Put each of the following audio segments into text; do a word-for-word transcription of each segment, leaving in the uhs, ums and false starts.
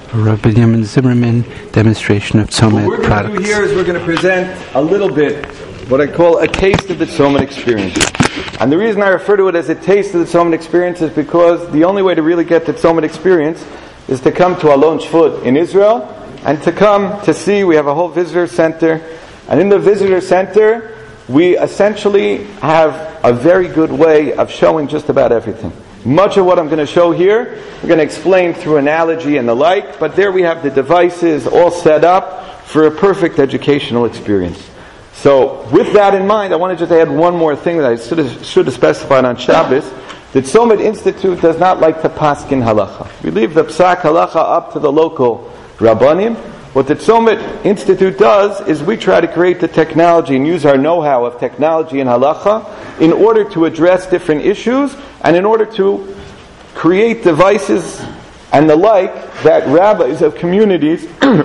Rabbi Binyamin Zimmerman, demonstration of Tzomet products. What we're products. going to do here is we're going to present a little bit what I call a taste of the Tzomet experience. And the reason I refer to it as a taste of the Tzomet experience is because the only way to really get the Tzomet experience is to come to Alon Shvut in Israel and to come to see. We have a whole visitor center, and in the visitor center we essentially have a very good way of showing just about everything. Much of what I'm going to show here, we're going to explain through analogy and the like, but there we have the devices all set up for a perfect educational experience. So, with that in mind, I want to just add one more thing that I should have, should have specified on Shabbos, that Tzomet Institute does not like to paskin halacha. We leave the psak halacha up to the local rabbanim. What the Tzomet Institute does is we try to create the technology and use our know-how of technology and halacha in order to address different issues and in order to create devices and the like that rabbis of communities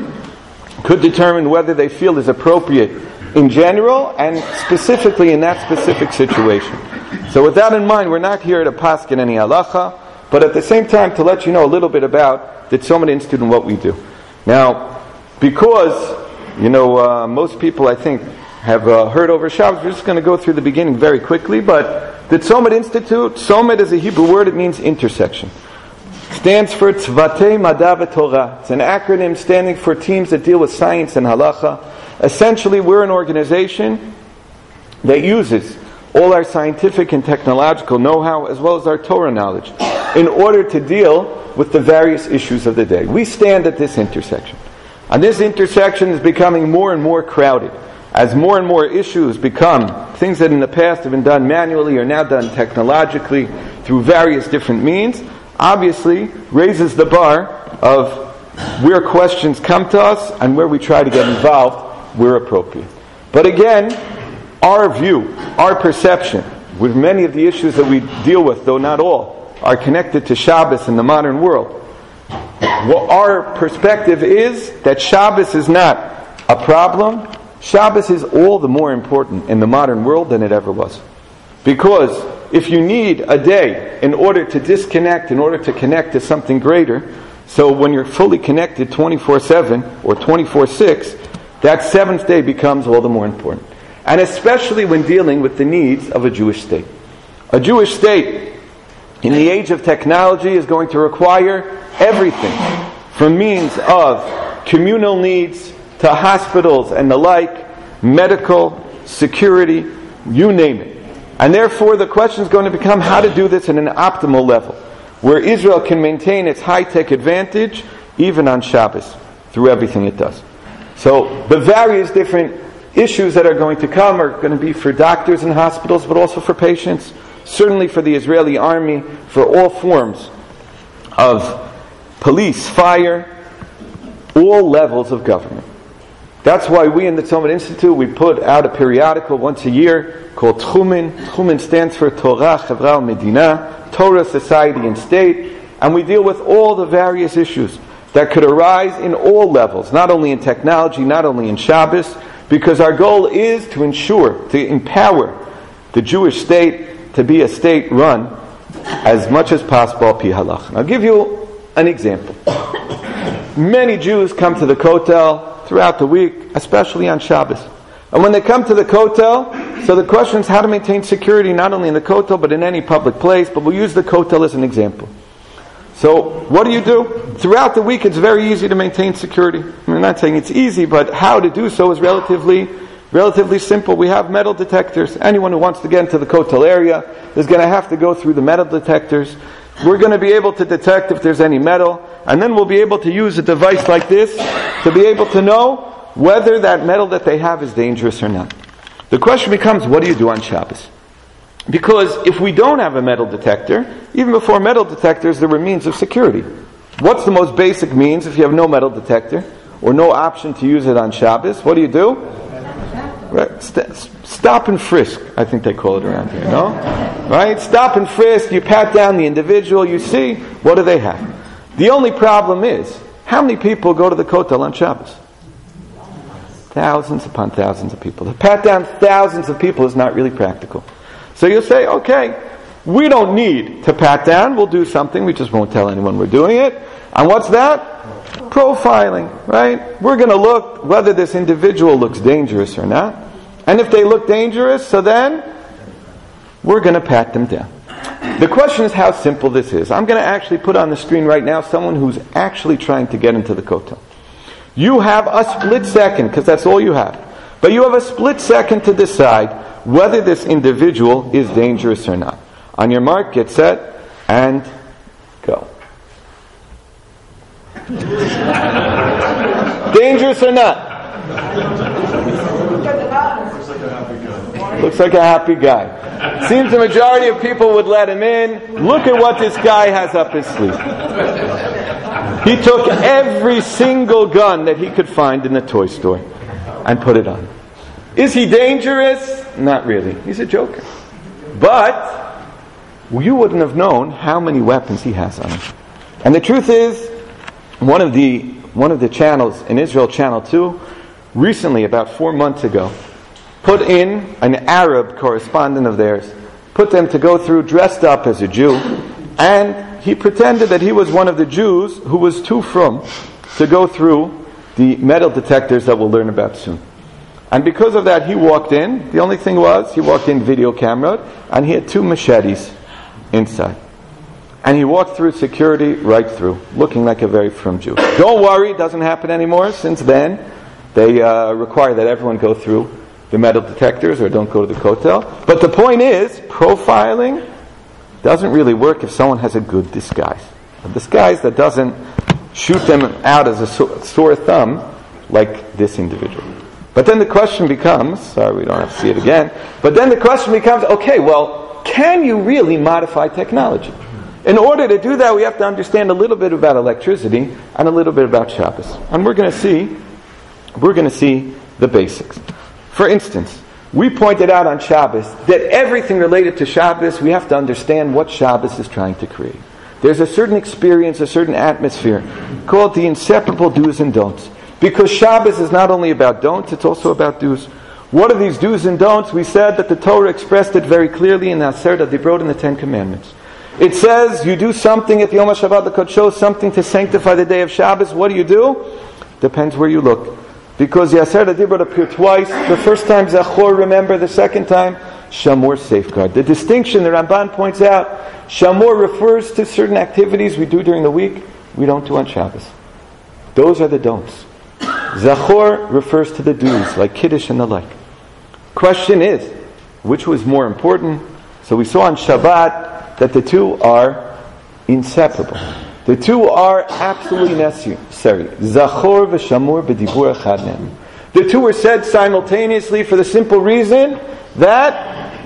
could determine whether they feel is appropriate in general and specifically in that specific situation. So with that in mind, we're not here to paskin any halacha, but at the same time to let you know a little bit about the Tzomet Institute and what we do. Now, because, you know, uh, most people, I think, have uh, heard over Shabbos, we're just going to go through the beginning very quickly, but the Tzomet Institute, Tzomet is a Hebrew word, it means intersection. It stands for Tzvatei Madha V'Torah. It's an acronym standing for teams that deal with science and halacha. Essentially, we're an organization that uses all our scientific and technological know-how as well as our Torah knowledge in order to deal with the various issues of the day. We stand at this intersection. And this intersection is becoming more and more crowded. As more and more issues become things that in the past have been done manually are now done technologically through various different means, obviously raises the bar of where questions come to us and where we try to get involved where appropriate. But again, our view, our perception, with many of the issues that we deal with, though not all, are connected to Shabbos in the modern world. Well, our perspective is that Shabbos is not a problem. Shabbos is all the more important in the modern world than it ever was. Because if you need a day in order to disconnect, in order to connect to something greater, so when you're fully connected twenty-four seven or twenty-four six, that seventh day becomes all the more important. And especially when dealing with the needs of a Jewish state. A Jewish state in the age of technology is going to require everything from means of communal needs to hospitals and the like, medical, security, you name it. And therefore the question is going to become how to do this at an optimal level, where Israel can maintain its high-tech advantage even on Shabbos through everything it does. So the various different issues that are going to come are going to be for doctors and hospitals, but also for patients, certainly for the Israeli army, for all forms of police, fire, all levels of government. That's why we in the Tzomet Institute, we put out a periodical once a year called Tchumen. Tchumen stands for Torah, Chevra, Medina, Torah, Society, and State, and we deal with all the various issues that could arise in all levels, not only in technology, not only in Shabbos, because our goal is to ensure, to empower the Jewish state to be a state run as much as possible pi halach. I'll give you an example. Many Jews come to the Kotel throughout the week, especially on Shabbos. And when they come to the Kotel, so the question is how to maintain security not only in the Kotel but in any public place, but we'll use the Kotel as an example. So, what do you do? Throughout the week it's very easy to maintain security. I'm not saying it's easy, but how to do so is relatively relatively simple. We have metal detectors. Anyone who wants to get into the Kotel area is going to have to go through the metal detectors. We're going to be able to detect if there's any metal, and then we'll be able to use a device like this to be able to know whether that metal that they have is dangerous or not. The question becomes, what do you do on Shabbos? Because if we don't have a metal detector, even before metal detectors, there were means of security. What's the most basic means if you have no metal detector or no option to use it on Shabbos? What do you do? Right. St- stop and frisk, I think they call it around here, no? Right? Stop and frisk, you pat down the individual, you see, what do they have? The only problem is, how many people go to the Kotel on Shabbos? Thousands upon thousands of people. To pat down thousands of people is not really practical. So you'll say, okay, we don't need to pat down, we'll do something, we just won't tell anyone we're doing it. And what's that? profiling, right? We're going to look whether this individual looks dangerous or not. And if they look dangerous, so then we're going to pat them down. The question is how simple this is. I'm going to actually put on the screen right now someone who's actually trying to get into the kotel. You have a split second, because that's all you have. But you have a split second to decide whether this individual is dangerous or not. On your mark, get set, and go. Dangerous or not? Looks like a happy guy. Seems the majority of people would let him in. Look at what this guy has up his sleeve. He took every single gun that he could find in the toy store and put it on. Is he dangerous? Not really. He's a joker. But you wouldn't have known how many weapons he has on him. And the truth is, one of the one of the channels in Israel, Channel two, recently, about four months ago, put in an Arab correspondent of theirs, put them to go through dressed up as a Jew, and he pretended that he was one of the Jews who was too frum to go through the metal detectors that we'll learn about soon. And because of that, he walked in. The only thing was, he walked in video camera, and he had two machetes inside. And he walked through security right through, looking like a very frum Jew. Don't worry, it doesn't happen anymore. Since then, they uh, require that everyone go through the metal detectors or don't go to the kotel. But the point is, profiling doesn't really work if someone has a good disguise. A disguise that doesn't shoot them out as a sore thumb like this individual. But then the question becomes, sorry we don't have to see it again, but then the question becomes, okay, well, can you really modify technology? In order to do that, we have to understand a little bit about electricity and a little bit about Shabbos. And we're going to see, we're going to see the basics. For instance, we pointed out on Shabbos that everything related to Shabbos, we have to understand what Shabbos is trying to create. There's a certain experience, a certain atmosphere, called the inseparable do's and don'ts. Because Shabbos is not only about don'ts, it's also about do's. What are these do's and don'ts? We said that the Torah expressed it very clearly in the Aseret HaDibrot in the Ten Commandments. It says you do something at Yom HaShabbat L'Kodsho, something to sanctify the day of Shabbos. What do you do? Depends where you look. Because the Aseret HaDibrot appear twice. The first time Zachor, remember. The second time Shamor, safeguard. The distinction the Ramban points out, Shamor refers to certain activities we do during the week we don't do on Shabbos. Those are the don'ts. Zachor refers to the do's, like Kiddush and the like. Question is, which was more important? So we saw on Shabbat that the two are inseparable. The two are absolutely necessary. Zachor v'shamor b'dibur echad ne'em. The two were said simultaneously for the simple reason that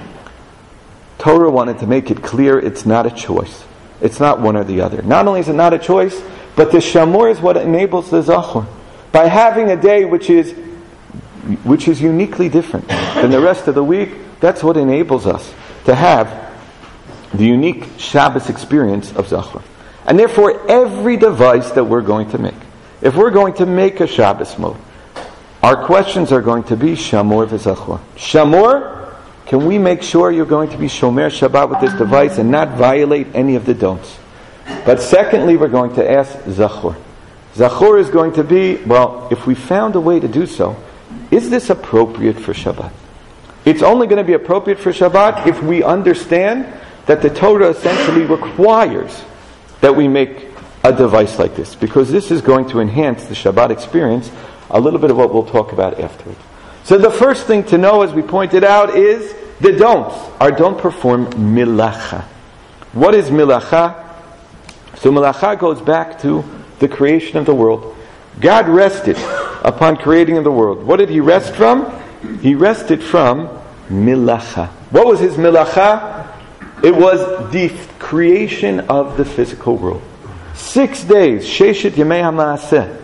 Torah wanted to make it clear it's not a choice. It's not one or the other. Not only is it not a choice, but the shamor is what enables the zachor. By having a day which is which is uniquely different than the rest of the week, that's what enables us to have the unique Shabbos experience of Zachor. And therefore, every device that we're going to make, if we're going to make a Shabbos mode, our questions are going to be Shamor v'Zachor. Shamor, can we make sure you're going to be Shomer Shabbat with this device and not violate any of the don'ts? But secondly, we're going to ask Zachor. Zachor is going to be, well, if we found a way to do so, is this appropriate for Shabbat? It's only going to be appropriate for Shabbat if we understand that the Torah essentially requires that we make a device like this, because this is going to enhance the Shabbat experience, a little bit of what we'll talk about afterwards. So the first thing to know, as we pointed out, is the don'ts. Our don't perform milacha. What is milacha? So milacha goes back to the creation of the world. God rested upon creating of the world. What did He rest from? He rested from milacha. What was His milacha? It was the creation of the physical world. Six days, Sheshet Yemei HaMaaseh,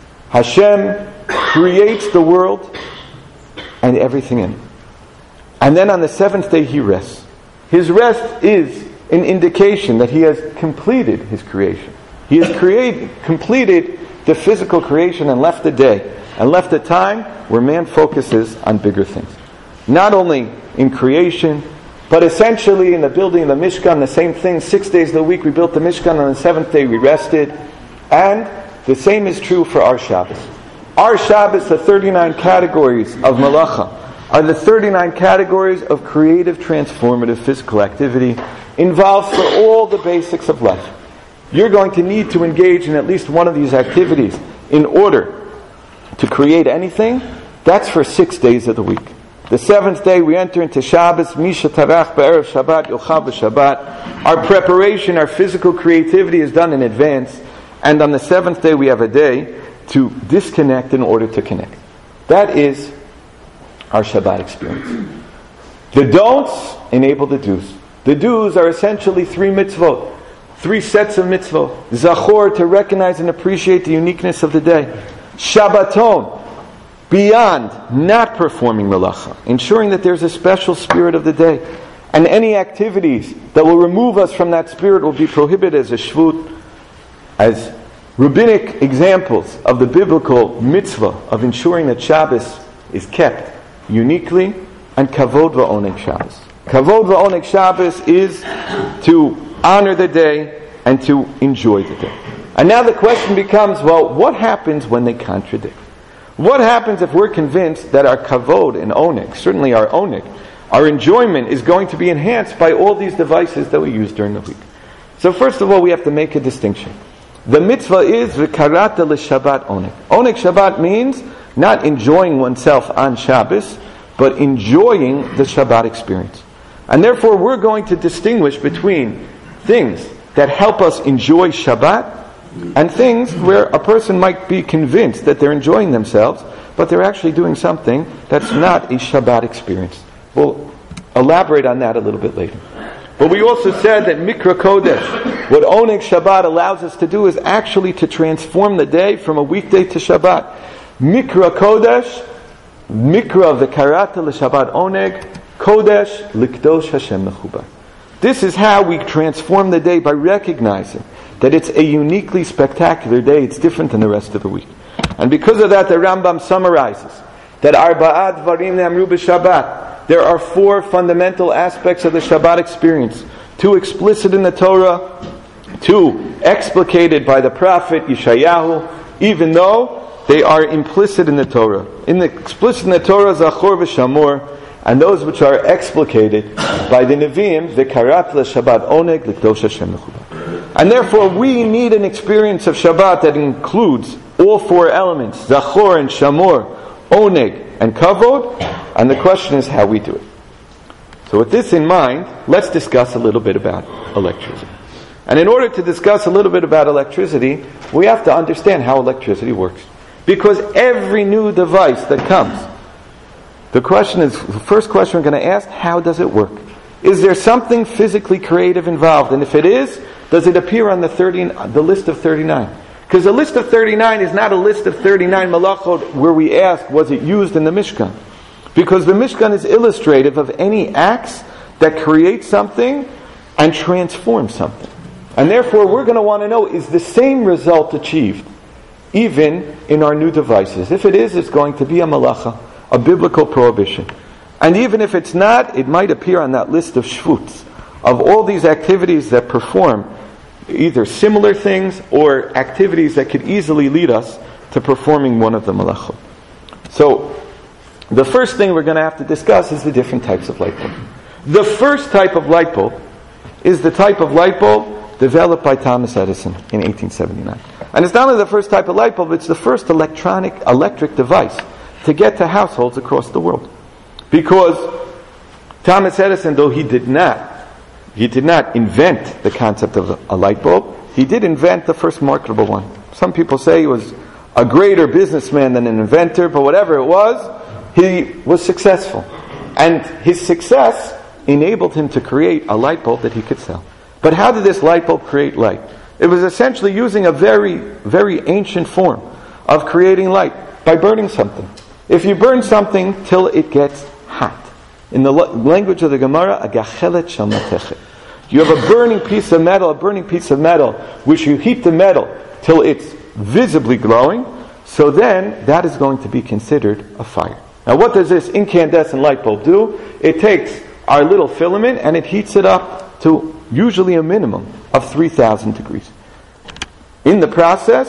Hashem creates the world and everything in it. And then on the seventh day He rests. His rest is an indication that He has completed His creation. He has created, completed the physical creation and left a day, and left a time where man focuses on bigger things. Not only in creation, but essentially in the building of the Mishkan, the same thing. Six days of the week we built the Mishkan, on the seventh day we rested. And the same is true for our Shabbos. Our Shabbos, the thirty-nine categories of malacha, are the thirty-nine categories of creative, transformative physical activity involved for all the basics of life. You're going to need to engage in at least one of these activities in order to create anything. That's for six days of the week. The seventh day we enter into Shabbos, Misha Tarach Be'erev Shabbat, Yochal B'Shabbat. Our preparation, our physical creativity is done in advance. And on the seventh day we have a day to disconnect in order to connect. That is our Shabbat experience. The don'ts enable the do's. The do's are essentially three mitzvot. Three sets of mitzvot. Zachor, to recognize and appreciate the uniqueness of the day. Shabbaton, beyond not performing melacha, ensuring that there's a special spirit of the day. And any activities that will remove us from that spirit will be prohibited as a shvut, as rabbinic examples of the biblical mitzvah of ensuring that Shabbos is kept uniquely, and kavod va'oneg Shabbos. Kavod va'oneg Shabbos is to honor the day and to enjoy the day. And now the question becomes, well, what happens when they contradict? What happens if we're convinced that our kavod and oneg, certainly our oneg, our enjoyment is going to be enhanced by all these devices that we use during the week? So first of all, we have to make a distinction. The mitzvah is v'karata l'shabbat oneg. Oneg Shabbat means not enjoying oneself on Shabbos, but enjoying the Shabbat experience. And therefore we're going to distinguish between things that help us enjoy Shabbat and things where a person might be convinced that they're enjoying themselves, but they're actually doing something that's not a Shabbat experience. We'll elaborate on that a little bit later. But we also said that Mikra Kodesh, what Oneg Shabbat allows us to do is actually to transform the day from a weekday to Shabbat. Mikra Kodesh, Mikra v'karata l'Shabbat Oneg, Kodesh l'kdosh Hashem mechubar. This is how we transform the day, by recognizing that it's a uniquely spectacular day. It's different than the rest of the week. And because of that, the Rambam summarizes that Arba'at Dvarim Ne'amru b'Shabbat. There are four fundamental aspects of the Shabbat experience. Two explicit in the Torah, two explicated by the prophet Yeshayahu, even though they are implicit in the Torah. In the explicit in the Torah, Zachor v'Shamor, and those which are explicated by the Nevi'im, V'karat l'Shabbat Oneg l'Kdosh Hashem mechubar. And therefore we need an experience of Shabbat that includes all four elements, Zachor and Shamor, Oneg and Kavod, and the question is how we do it. So with this in mind, let's discuss a little bit about electricity. And in order to discuss a little bit about electricity, we have to understand how electricity works. Because every new device that comes, the question is, the first question we're going to ask, how does it work? Is there something physically creative involved? And if it is, does it appear on the thirty, the list of thirty-nine? Because the list of thirty-nine is not a list of thirty-nine malachot where we ask, was it used in the Mishkan? Because the Mishkan is illustrative of any acts that create something and transform something. And therefore we're going to want to know, is the same result achieved even in our new devices? If it is, it's going to be a malacha, a biblical prohibition. And even if it's not, it might appear on that list of shvuts, of all these activities that perform either similar things or activities that could easily lead us to performing one of the malachot. So, the first thing we're going to have to discuss is the different types of light bulb. The first type of light bulb is the type of light bulb developed by Thomas Edison in eighteen seventy-nine. And it's not only the first type of light bulb, it's the first electronic, electric device to get to households across the world. Because Thomas Edison, though he did not, he did not invent the concept of a light bulb, he did invent the first marketable one. Some people say he was a greater businessman than an inventor, but whatever it was, he was successful. And his success enabled him to create a light bulb that he could sell. But how did this light bulb create light? It was essentially using a very, very ancient form of creating light by burning something. If you burn something till it gets hot. In the language of the Gemara, a gachelet shel matechet. You have a burning piece of metal, a burning piece of metal, which you heat the metal till it's visibly glowing, so then that is going to be considered a fire. Now what does this incandescent light bulb do? It takes our little filament and it heats it up to usually a minimum of three thousand degrees. In the process,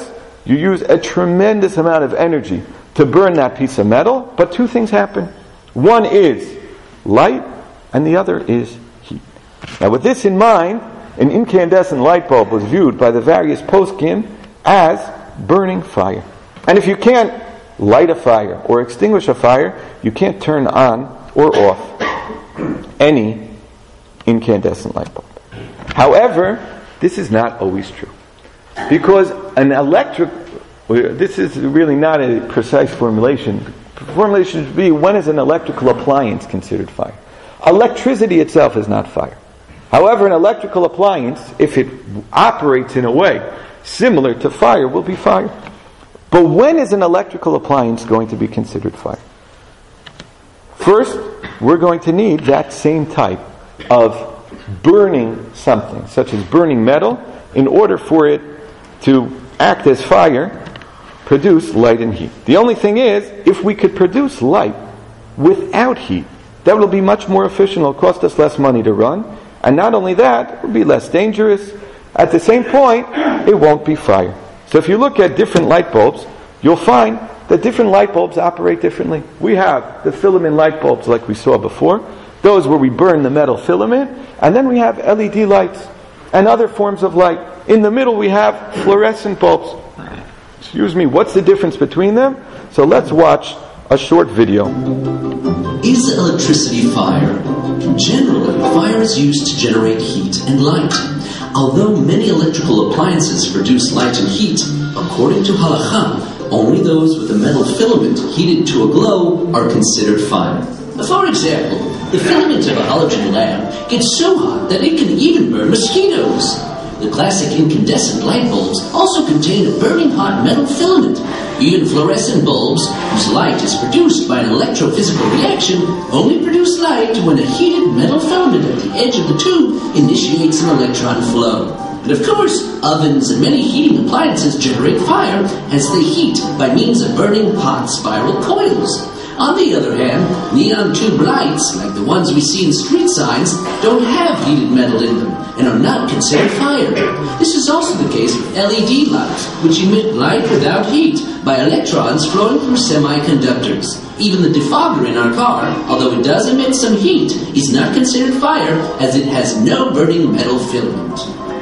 You use a tremendous amount of energy to burn that piece of metal, but two things happen. One is light, and the other is heat. Now with this in mind, an incandescent light bulb was viewed by the various poskim as burning fire. And if you can't light a fire or extinguish a fire, you can't turn on or off any incandescent light bulb. However, this is not always true. Because an electric, this is really not a precise formulation. Formulation should be, when is an electrical appliance considered fire? Electricity itself is not fire. However, an electrical appliance, if it operates in a way similar to fire, will be fire. But when is an electrical appliance going to be considered fire? First, we're going to need that same type of burning something, such as burning metal, in order for it to act as fire, produce light and heat. The only thing is, if we could produce light without heat, that will be much more efficient. It will cost us less money to run. And not only that, it will be less dangerous. At the same point, it won't be fire. So if you look at different light bulbs, you'll find that different light bulbs operate differently. We have the filament light bulbs like we saw before, those where we burn the metal filament, and then we have L E D lights and other forms of light. In the middle we have fluorescent bulbs. Excuse me, what's the difference between them? So let's watch a short video. Is electricity fire? Generally, fire is used to generate heat and light. Although many electrical appliances produce light and heat, according to halakha, only those with a metal filament heated to a glow are considered fire. For example, the filament of a halogen lamp gets so hot that it can even burn mosquitoes. The classic incandescent light bulbs also contain a burning hot metal filament. Even fluorescent bulbs, whose light is produced by an electrophysical reaction, only produce light when a heated metal filament at the edge of the tube initiates an electron flow. And of course, ovens and many heating appliances generate fire as they heat by means of burning hot spiral coils. On the other hand, neon tube lights, like the ones we see in street signs, don't have heated metal in them and are not considered fire. This is also the case with L E D lights, which emit light without heat by electrons flowing through semiconductors. Even the defogger in our car, although it does emit some heat, is not considered fire as it has no burning metal filament.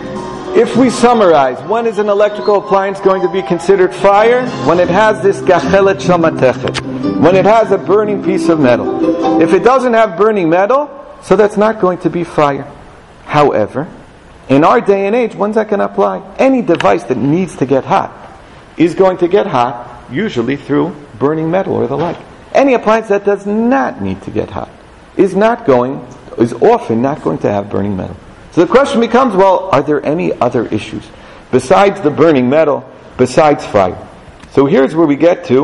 If we summarize, when is an electrical appliance going to be considered fire? When it has this gachelet shamatechet, when it has a burning piece of metal. If it doesn't have burning metal, so that's not going to be fire. However, in our day and age, when's that going to apply? Any device that needs to get hot is going to get hot, usually through burning metal or the like. Any appliance that does not need to get hot is not going, is often not going to have burning metal. So the question becomes, well, are there any other issues besides the burning metal, besides fire? So here's where we get to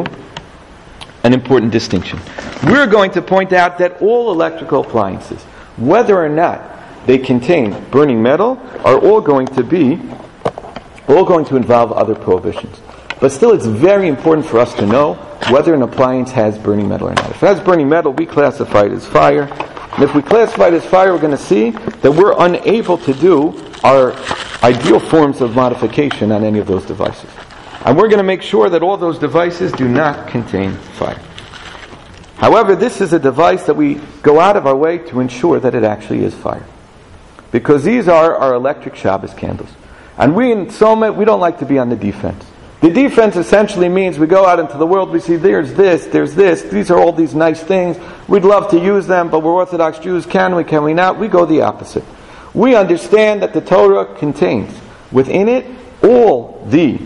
an important distinction. We're going to point out that all electrical appliances, whether or not they contain burning metal, are all going to be, all going to involve other prohibitions. But still, it's very important for us to know whether an appliance has burning metal or not. If it has burning metal, we classify it as fire. And if we classify it as fire, we're going to see that we're unable to do our ideal forms of modification on any of those devices. And we're going to make sure that all those devices do not contain fire. However, this is a device that we go out of our way to ensure that it actually is fire. Because these are our electric Shabbos candles. And we in Soma, we don't like to be on the defense. The defense essentially means we go out into the world, we see there's this, there's this, these are all these nice things, we'd love to use them, but we're Orthodox Jews, can we, can we not? We go the opposite. We understand that the Torah contains within it all the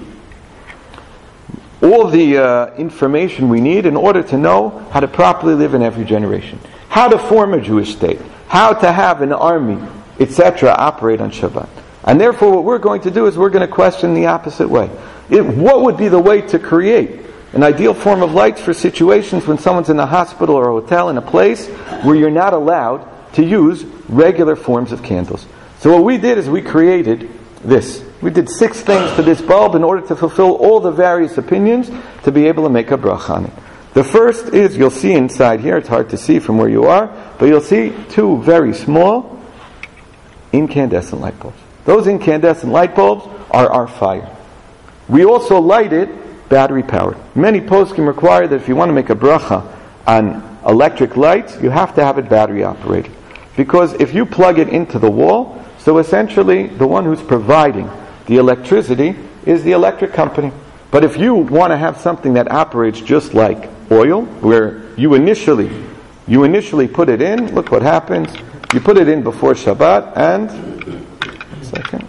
all the uh, information we need in order to know how to properly live in every generation, how to form a Jewish state, how to have an army, et cetera operate on Shabbat. And therefore what we're going to do is we're going to question the opposite way. It, what would be the way to create an ideal form of lights for situations when someone's in a hospital or a hotel in a place where you're not allowed to use regular forms of candles? So what we did is we created this. We did six things to this bulb in order to fulfill all the various opinions to be able to make a bracha on it. The first is, you'll see inside here, it's hard to see from where you are, but you'll see two very small incandescent light bulbs. Those incandescent light bulbs are our fire. we also light it battery powered. Many poskim require that if you want to make a bracha on electric lights, you have to have it battery operated. Because if you plug it into the wall, so essentially the one who's providing the electricity is the electric company. But if you want to have something that operates just like oil, where you initially you initially put it in, look what happens. You put it in before Shabbat and a second.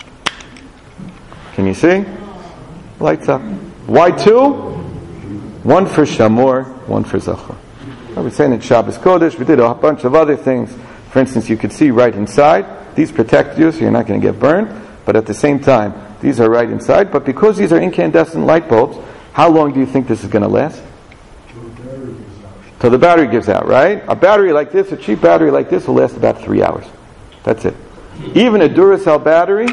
Can you see? Lights up. Why two? One for Shamor, one for Zachor. I was saying in Shabbos Kodesh, we did a bunch of other things. For instance, you could see right inside. These protect you, so you're not going to get burned. But at the same time, these are right inside. But because these are incandescent light bulbs, how long do you think this is going to last? Till the battery gives out, right? A battery like this, a cheap battery like this, will last about three hours. That's it. Even a Duracell battery,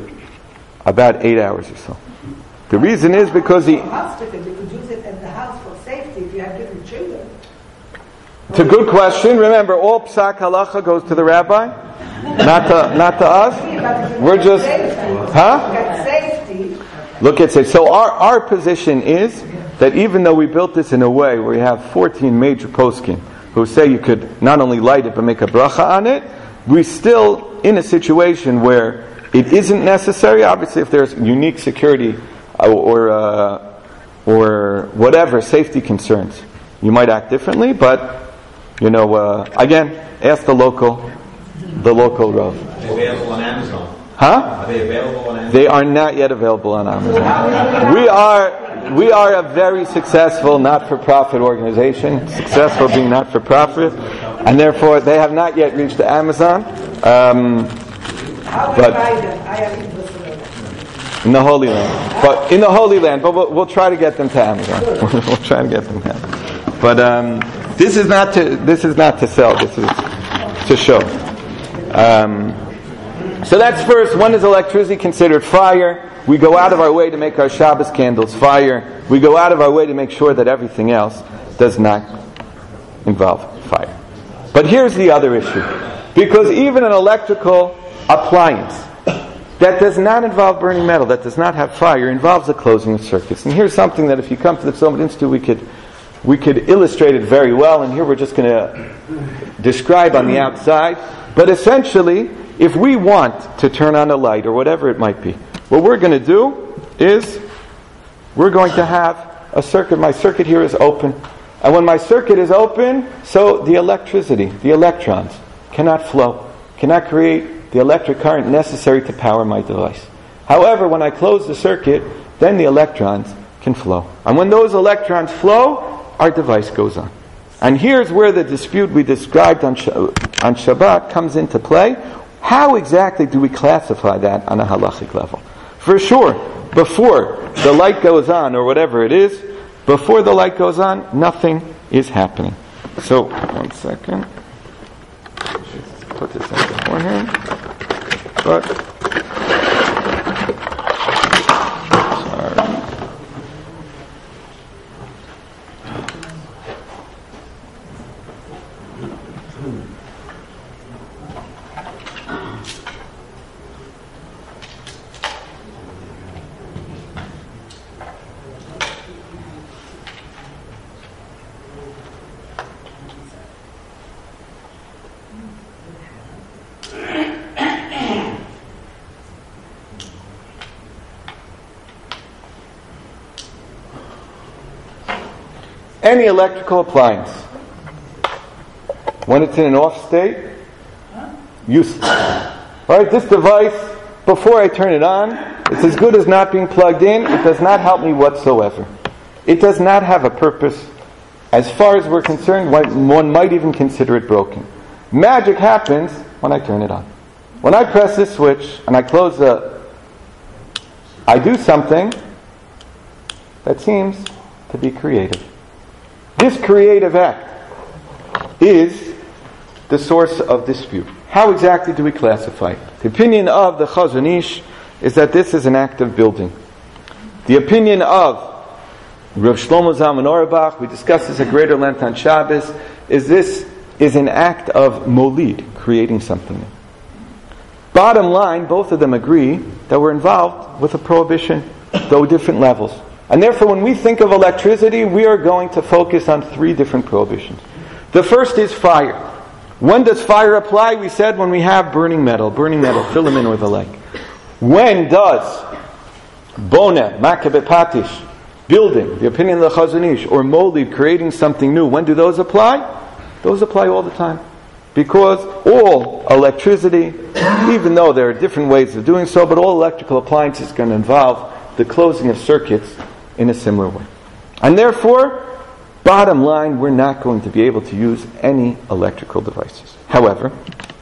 about eight hours or so. The reason is because the... hospital, you could use it at the house for safety if you have different children. It's a good question. Remember, all psak halacha goes to the rabbi, not to not to us. We're just, huh? Safety. Look at it. So our our position is that even though we built this in a way where we have fourteen major poskim who say you could not only light it but make a bracha on it, we're still in a situation where it isn't necessary. Obviously, if there's unique security or or, uh, or whatever safety concerns, you might act differently. But you know, uh, again, ask the local, the local Rav. Are they available on Amazon? Huh? Are they available on Amazon? They are not yet available on Amazon. We are, we are a very successful not-for-profit organization, successful being not-for-profit, and therefore they have not yet reached the Amazon. Um, but in the Holy Land, but in the Holy Land, but we'll, we'll try to get them to Amazon. We'll try to get them to Amazon. But um, this is not to this is not to sell. This is to show. Um, so that's first. When is electricity considered fire? We go out of our way to make our Shabbos candles fire. We go out of our way to make sure that everything else does not involve fire. But here's the other issue. Because even an electrical appliance that does not involve burning metal, that does not have fire, involves the closing of circuits. And here's something that if you come to the Tzomah Institute, we could we could illustrate it very well. And here we're just going to describe on the outside. But essentially, if we want to turn on a light or whatever it might be, what we're going to do is we're going to have a circuit. My circuit here is open. And when my circuit is open, so the electricity, the electrons, cannot flow, cannot create the electric current necessary to power my device. However, when I close the circuit, then the electrons can flow. And when those electrons flow, our device goes on. And here's where the dispute we described on, on Shabbat comes into play. How exactly do we classify that on a halachic level? For sure, before the light goes on, or whatever it is, before the light goes on, nothing is happening. So, one second. Put this in beforehand. But, sorry. Any electrical appliance, when it's in an off state, useless. Right? This device, before I turn it on, it's as good as not being plugged in. It does not help me whatsoever. It does not have a purpose. As far as we're concerned, one might even consider it broken. Magic happens when I turn it on. When I press this switch and I close the, I do something that seems to be creative. This creative act is the source of dispute. How exactly do we classify it? The opinion of the Chazon Ish is that this is an act of building. The opinion of Rav Shlomo Zalman Auerbach, we discussed this at greater length on Shabbos, is this is an act of molid, creating something. Bottom line, both of them agree that we're involved with a prohibition though different levels. And therefore, when we think of electricity, we are going to focus on three different prohibitions. The first is fire. When does fire apply? We said when we have burning metal, burning metal, filament or the like. When does bona, makabeh patish, building, the opinion of the Chazon Ish, or molid, creating something new, when do those apply? Those apply all the time. Because all electricity, even though there are different ways of doing so, but all electrical appliances are going to involve the closing of circuits in a similar way. And therefore, bottom line, we're not going to be able to use any electrical devices. However,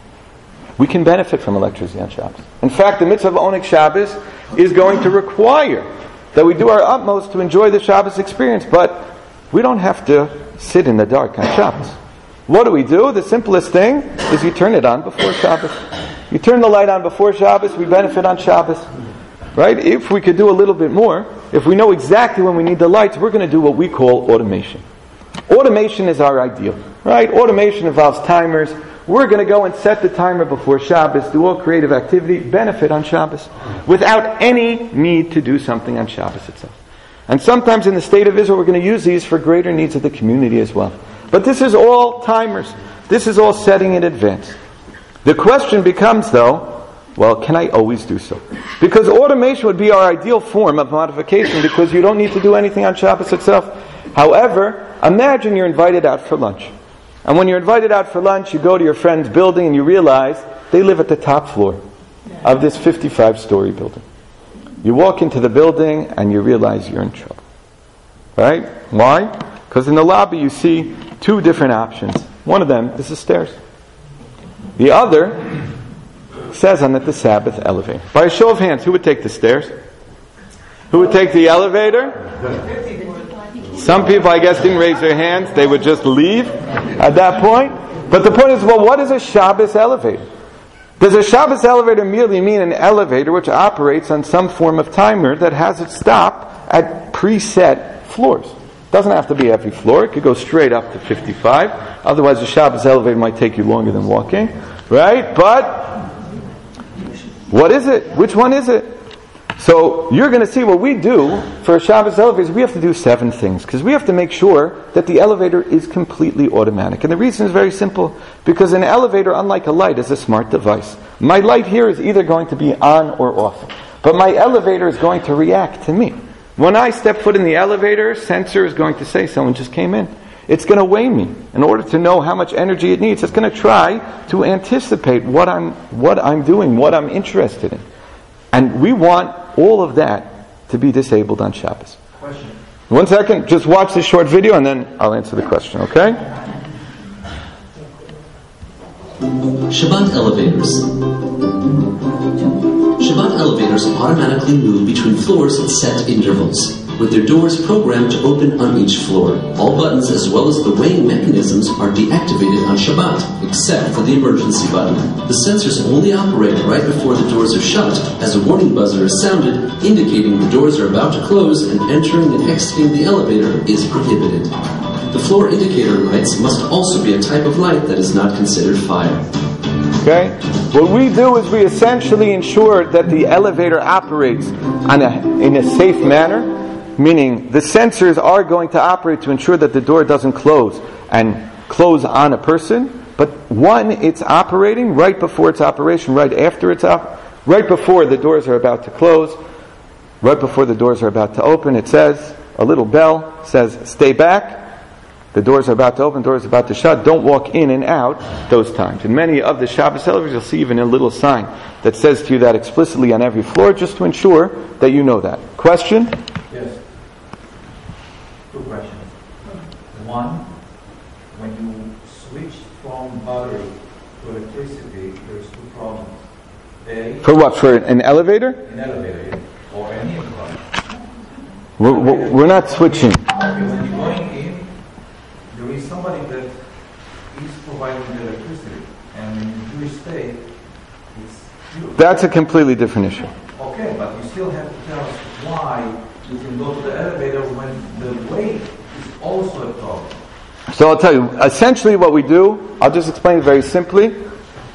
we can benefit from electricity on Shabbos. In fact, the mitzvah of Oneg Shabbos is going to require that we do our utmost to enjoy the Shabbos experience, but we don't have to sit in the dark on Shabbos. What do we do? The simplest thing is you turn it on before Shabbos. You turn the light on before Shabbos, we benefit on Shabbos. Right? If we could do a little bit more, if we know exactly when we need the lights, we're going to do what we call automation. Automation is our ideal. Right? Automation involves timers. We're going to go and set the timer before Shabbos, do all creative activity, benefit on Shabbos, without any need to do something on Shabbos itself. And sometimes in the state of Israel, we're going to use these for greater needs of the community as well. But this is all timers. This is all setting in advance. The question becomes, though, well, can I always do so? Because automation would be our ideal form of modification because you don't need to do anything on Shabbos itself. However, imagine you're invited out for lunch. And when you're invited out for lunch, you go to your friend's building and you realize they live at the top floor of this fifty-five story building. You walk into the building and you realize you're in trouble. Right? Why? Because in the lobby you see two different options. One of them is the stairs. The other says on it the Sabbath elevator. By a show of hands, who would take the stairs? Who would take the elevator? Some people, I guess, didn't raise their hands. They would just leave at that point. But the point is, well, what is a Shabbos elevator? Does a Shabbos elevator merely mean an elevator which operates on some form of timer that has it stop at preset floors? Doesn't have to be every floor. It could go straight up to fifty-five. Otherwise, the Shabbos elevator might take you longer than walking. Right? But what is it? Which one is it? So you're going to see what we do for a Shabbos elevator is we have to do seven things. Because we have to make sure that the elevator is completely automatic. And the reason is very simple. Because an elevator, unlike a light, is a smart device. My light here is either going to be on or off. But my elevator is going to react to me. When I step foot in the elevator, sensor is going to say someone just came in. It's going to weigh me in order to know how much energy it needs. It's going to try to anticipate what I'm what I'm doing, what I'm interested in. And we want all of that to be disabled on Shabbos. Question. One second, just watch this short video and then I'll answer the question, okay? Shabbat elevators. Shabbat elevators automatically move between floors at set intervals, with their doors programmed to open on each floor. All buttons as well as the weighing mechanisms are deactivated on Shabbat, except for the emergency button. The sensors only operate right before the doors are shut, as a warning buzzer is sounded, indicating the doors are about to close and entering and exiting the elevator is prohibited. The floor indicator lights must also be a type of light that is not considered fire. Okay? What we do is we essentially ensure that the elevator operates on a, in a safe manner, meaning the sensors are going to operate to ensure that the door doesn't close and close on a person, but one, it's operating right before its operation, right after it's up, right before the doors are about to close, right before the doors are about to open, it says, a little bell says, stay back. The doors are about to open, doors are about to shut. Don't walk in and out those times. In many of the Shabbos elevators, you'll see even a little sign that says to you that explicitly on every floor, just to ensure that you know that. Question? Yes. Two questions. One, when you switch from battery to electricity, there's two problems. A, For what? For an elevator? an elevator or any device. We're, we're we're not switching. Okay, when you're going in, there is somebody that is providing the electricity, and in the Jewish state, it's you. That's a completely different issue. Okay, but you still have to tell us why you can go to the elevator when the weight is also a problem. So I'll tell you, essentially what we do, I'll just explain it very simply.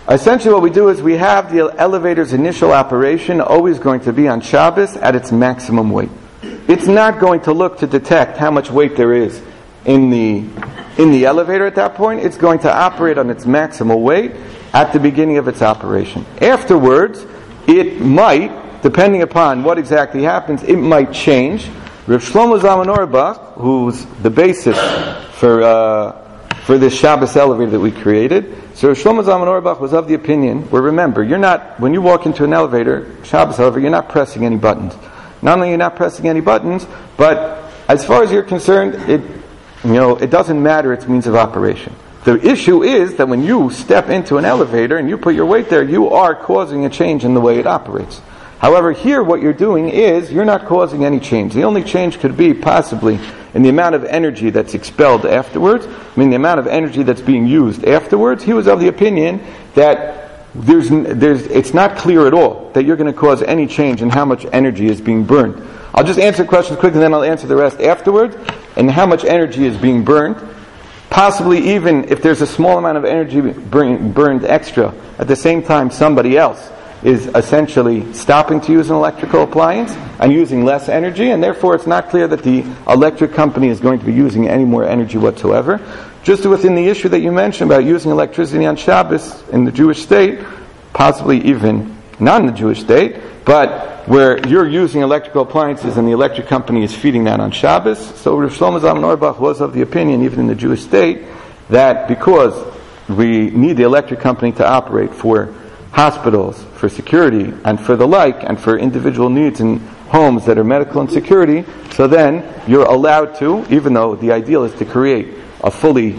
Essentially what we do is we have the elevator's initial operation always going to be on Shabbos at its maximum weight. It's not going to look to detect how much weight there is in the in the elevator at that point. It's going to operate on its maximal weight at the beginning of its operation. Afterwards, it might, depending upon what exactly happens, it might change. Rav Shlomo Zalman Auerbach, who's the basis for uh, for this Shabbos elevator that we created, so Rav Shlomo Zalman Auerbach was of the opinion where, remember, you're not, when you walk into an elevator, Shabbos elevator, you're not pressing any buttons. Not only are you not pressing any buttons, but as far as you're concerned, it you know it doesn't matter its means of operation. The issue is that when you step into an elevator and you put your weight there, you are causing a change in the way it operates. However, here what you're doing is you're not causing any change. The only change could be possibly in the amount of energy that's expelled afterwards. I mean, the amount of energy that's being used afterwards. He was of the opinion that there's, there's, it's not clear at all that you're going to cause any change in how much energy is being burned. I'll just answer questions quickly, then I'll answer the rest afterwards. And how much energy is being burned. Possibly even if there's a small amount of energy burn, burned extra, at the same time somebody else is essentially stopping to use an electrical appliance and using less energy, and therefore it's not clear that the electric company is going to be using any more energy whatsoever. Just within the issue that you mentioned about using electricity on Shabbos in the Jewish state, possibly even not in the Jewish state, but where you're using electrical appliances and the electric company is feeding that on Shabbos. So Rav Shlomo Zalman Auerbach was of the opinion, even in the Jewish state, that because we need the electric company to operate for hospitals, for security, and for the like, and for individual needs in homes that are medical and security, so then you're allowed to, even though the ideal is to create a fully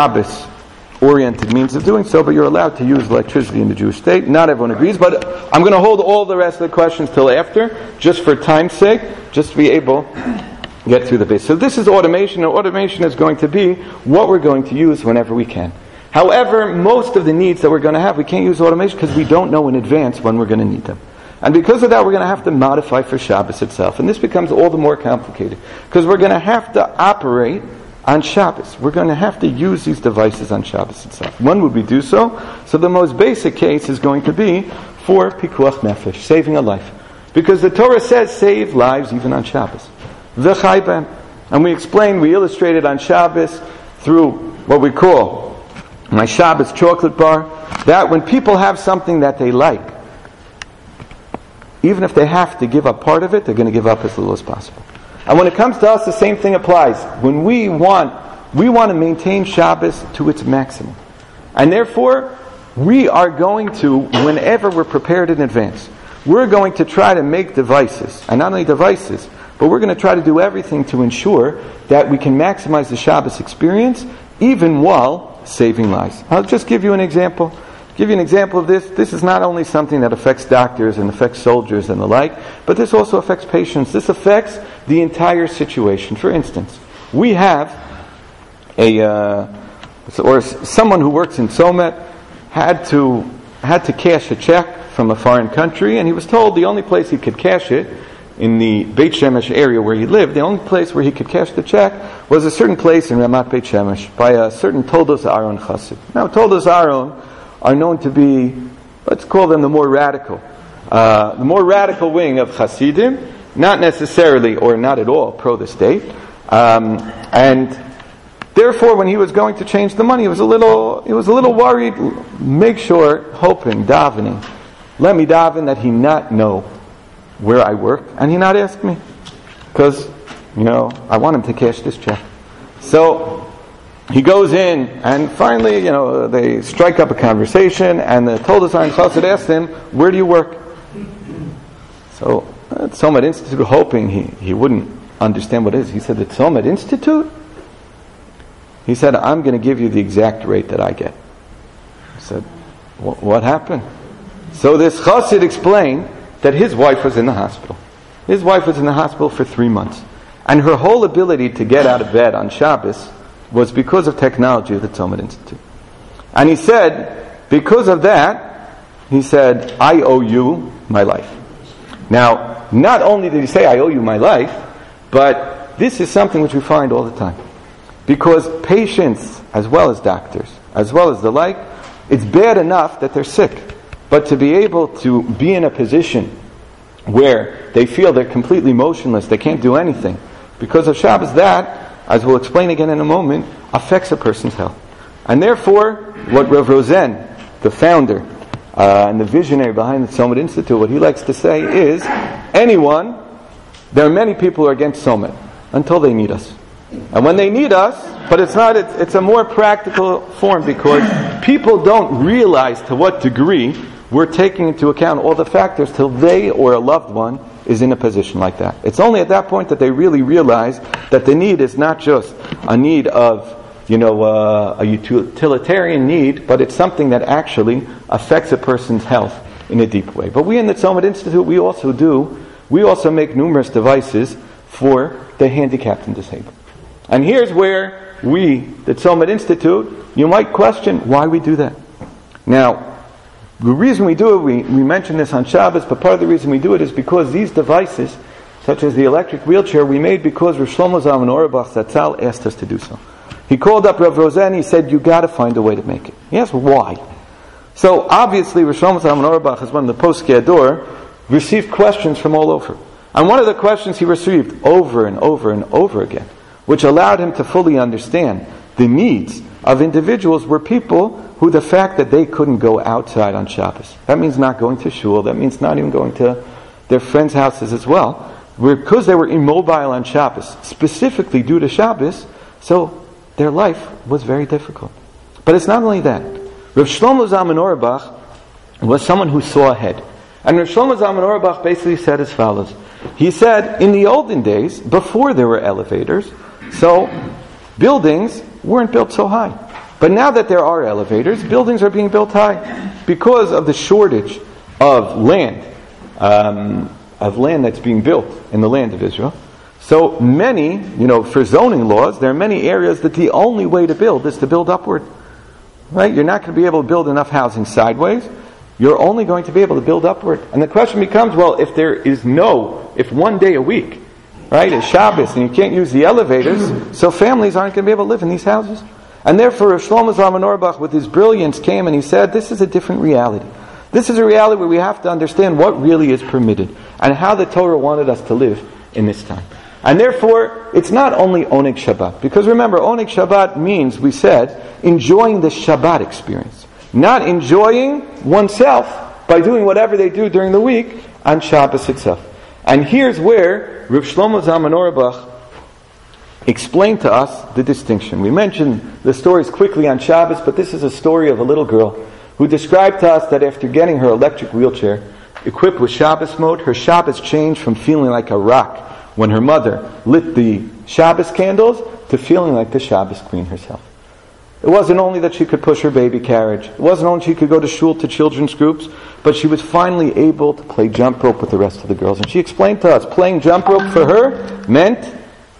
Shabbos-oriented means of doing so, but you're allowed to use electricity in the Jewish state. Not everyone agrees, but I'm going to hold all the rest of the questions till after, just for time's sake, just to be able to get through the base. So this is automation, and automation is going to be what we're going to use whenever we can. However, most of the needs that we're going to have, we can't use automation because we don't know in advance when we're going to need them. And because of that, we're going to have to modify for Shabbos itself. And this becomes all the more complicated because we're going to have to operate on Shabbos. We're going to have to use these devices on Shabbos itself. When would we do so? So the most basic case is going to be for Pikuach Nefesh, saving a life. Because the Torah says save lives even on Shabbos. V'chai b'hem. And we explained, we illustrated on Shabbos through what we call my Shabbos chocolate bar, that when people have something that they like, even if they have to give up part of it, they're going to give up as little as possible. And when it comes to us, the same thing applies. When we want, we want to maintain Shabbos to its maximum. And therefore, we are going to, whenever we're prepared in advance, we're going to try to make devices, and not only devices, but we're going to try to do everything to ensure that we can maximize the Shabbos experience, even while saving lives. I'll just give you an example. Give you an example of this. This is not only something that affects doctors and affects soldiers and the like, but this also affects patients. This affects the entire situation. For instance, we have a uh, or someone who works in Tzomet had to had to cash a check from a foreign country, and he was told the only place he could cash it in the Beit Shemesh area where he lived, the only place where he could cash the check was a certain place in Ramat Beit Shemesh by a certain Toldos Aaron Chassid. Now, Toldos Aaron are known to be, let's call them the more radical, uh, the more radical wing of Hasidim, not necessarily or not at all pro the state, um, and therefore, when he was going to change the money, he was a little, he was a little worried. Make sure, hoping, davening, let me daven that he not know where I work, and he not ask me, because, you know, I want him to cash this check. So he goes in, and finally, you know, they strike up a conversation, and the Toldos Aaron Chassid asked him, "Where do you work?" So uh, Tzomet Institute, hoping he, he wouldn't understand what it is, he said, "The Tzomet Institute?" He said, "I'm going to give you the exact rate that I get." I said, "What happened?" So this Chassid explained that his wife was in the hospital. His wife was in the hospital for three months. And her whole ability to get out of bed on Shabbos was because of technology of the Tzomet Institute. And he said, because of that, he said, "I owe you my life." Now, not only did he say, "I owe you my life," but this is something which we find all the time. Because patients, as well as doctors, as well as the like, It's bad enough that they're sick, but to be able to be in a position where they feel they're completely motionless, they can't do anything because of Shabbos, that, as we'll explain again in a moment, affects a person's health. And therefore, what Rav Rosen, the founder uh, and the visionary behind the Tzomit Institute, what he likes to say is, anyone, there are many people who are against Tzomit until they need us. And when they need us, but it's not, it's, it's a more practical form because people don't realize to what degree we're taking into account all the factors till they or a loved one is in a position like that. It's only at that point that they really realize that the need is not just a need of, you know, uh, a utilitarian need, but it's something that actually affects a person's health in a deep way. But we in the Tzomit Institute, we also do, we also make numerous devices for the handicapped and disabled. And here's where we, the Tzomit Institute, you might question why we do that. Now, the reason we do it, we, we mentioned this on Shabbos, but part of the reason we do it is because these devices, such as the electric wheelchair, we made because Rav Shlomo Zalman Auerbach Zatzal asked us to do so. He called up Rav Rosen, he said, you got to find a way to make it. He asked, why? So obviously Rav Shlomo Zalman Auerbach, as one of the Posei Hador, received questions from all over. And one of the questions he received over and over and over again, which allowed him to fully understand the needs of individuals, were people who the fact that they couldn't go outside on Shabbos, that means not going to shul, that means not even going to their friends' houses as well, because they were immobile on Shabbos, specifically due to Shabbos, so their life was very difficult. But it's not only that. Rav Shlomo Zalman Auerbach was someone who saw ahead. And Rav Shlomo Zalman Auerbach basically said as follows. He said, in the olden days, before there were elevators, so buildings weren't built so high. But now that there are elevators, buildings are being built high because of the shortage of land, um, of land that's being built in the land of Israel. So many, you know, for zoning laws, there are many areas that the only way to build is to build upward. Right? You're not going to be able to build enough housing sideways. You're only going to be able to build upward. And the question becomes, well, if there is no, if one day a week, right, is Shabbos and you can't use the elevators, so families aren't going to be able to live in these houses. And therefore, Rav Shlomo Zalman Auerbach, with his brilliance, came and he said, this is a different reality. This is a reality where we have to understand what really is permitted and how the Torah wanted us to live in this time. And therefore, it's not only Oneg Shabbat. Because remember, Oneg Shabbat means, we said, enjoying the Shabbat experience. Not enjoying oneself by doing whatever they do during the week on Shabbos itself. And here's where Rav Shlomo Zalman Auerbach explained to us the distinction. We mentioned the stories quickly on Shabbos, but this is a story of a little girl who described to us that after getting her electric wheelchair equipped with Shabbos mode, her Shabbos changed from feeling like a rock when her mother lit the Shabbos candles to feeling like the Shabbos queen herself. It wasn't only that she could push her baby carriage, it wasn't only she could go to shul to children's groups, but she was finally able to play jump rope with the rest of the girls. And she explained to us, playing jump rope for her meant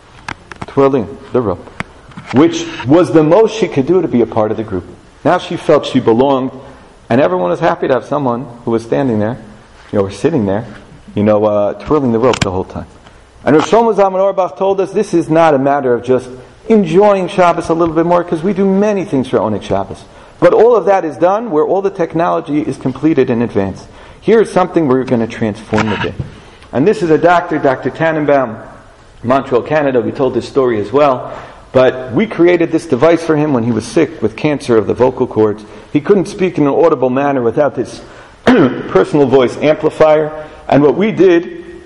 twirling the rope, which was the most she could do to be a part of the group. Now she felt she belonged, and everyone was happy to have someone who was standing there, you know, or sitting there, you know, uh, twirling the rope the whole time. And Rav Shlomo Zalman Auerbach told us this is not a matter of just enjoying Shabbos a little bit more, because we do many things for Oneg Shabbos. But all of that is done where all the technology is completed in advance. Here is something where you're going to transform the day. And this is a doctor, Doctor Tannenbaum, Montreal, Canada. We told this story as well. But we created this device for him when he was sick with cancer of the vocal cords. He couldn't speak in an audible manner without this personal voice amplifier. And what we did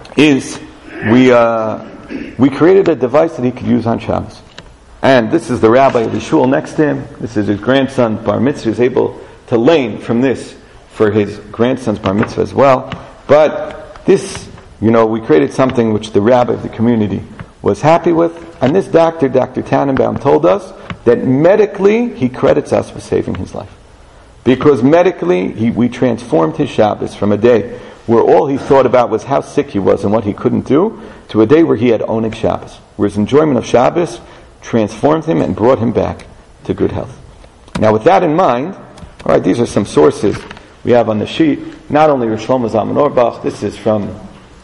is we uh, we created a device that he could use on Shabbos. And this is the rabbi of the shul next to him. This is his grandson, Bar Mitzvah, is able to lane from this for his grandson's Bar Mitzvah as well. But this, you know, we created something which the rabbi of the community was happy with. And this doctor, Doctor Tannenbaum, told us that medically he credits us with saving his life. Because medically he, we transformed his Shabbos from a day where all he thought about was how sick he was and what he couldn't do, to a day where he had Oneg Shabbos, where his enjoyment of Shabbos transformed him and brought him back to good health. Now with that in mind, all right, these are some sources we have on the sheet. Not only Rav Shlomo Zalman Auerbach, this is from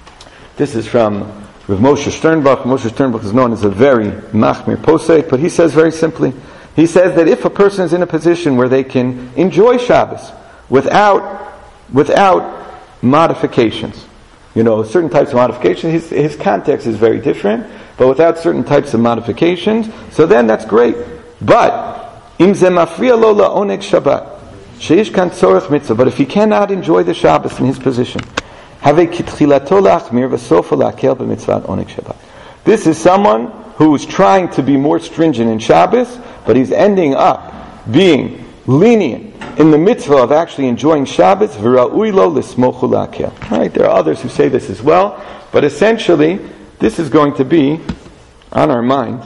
this is from Rav Moshe Sternbach. Moshe Sternbach is known as a very machmir posek, but he says very simply He says that if a person is in a position where they can enjoy Shabbos without without modifications, you know, certain types of modifications, his, his context is very different, but without certain types of modifications, so then that's great. But im ze mafriya lo la'oneg Shabbat, sheish kan tzorech mitzvah, but if he cannot enjoy the Shabbos in his position, have a kitchilato lachmir v'sofa la'kel b'mitzvat oneg Shabbat. This is someone who is trying to be more stringent in Shabbos, but he's ending up being lenient in the mitzvah of actually enjoying Shabbos. V'ra'ui lo l'smochu la'kel. All right, there are others who say this as well, but essentially, this is going to be on our mind.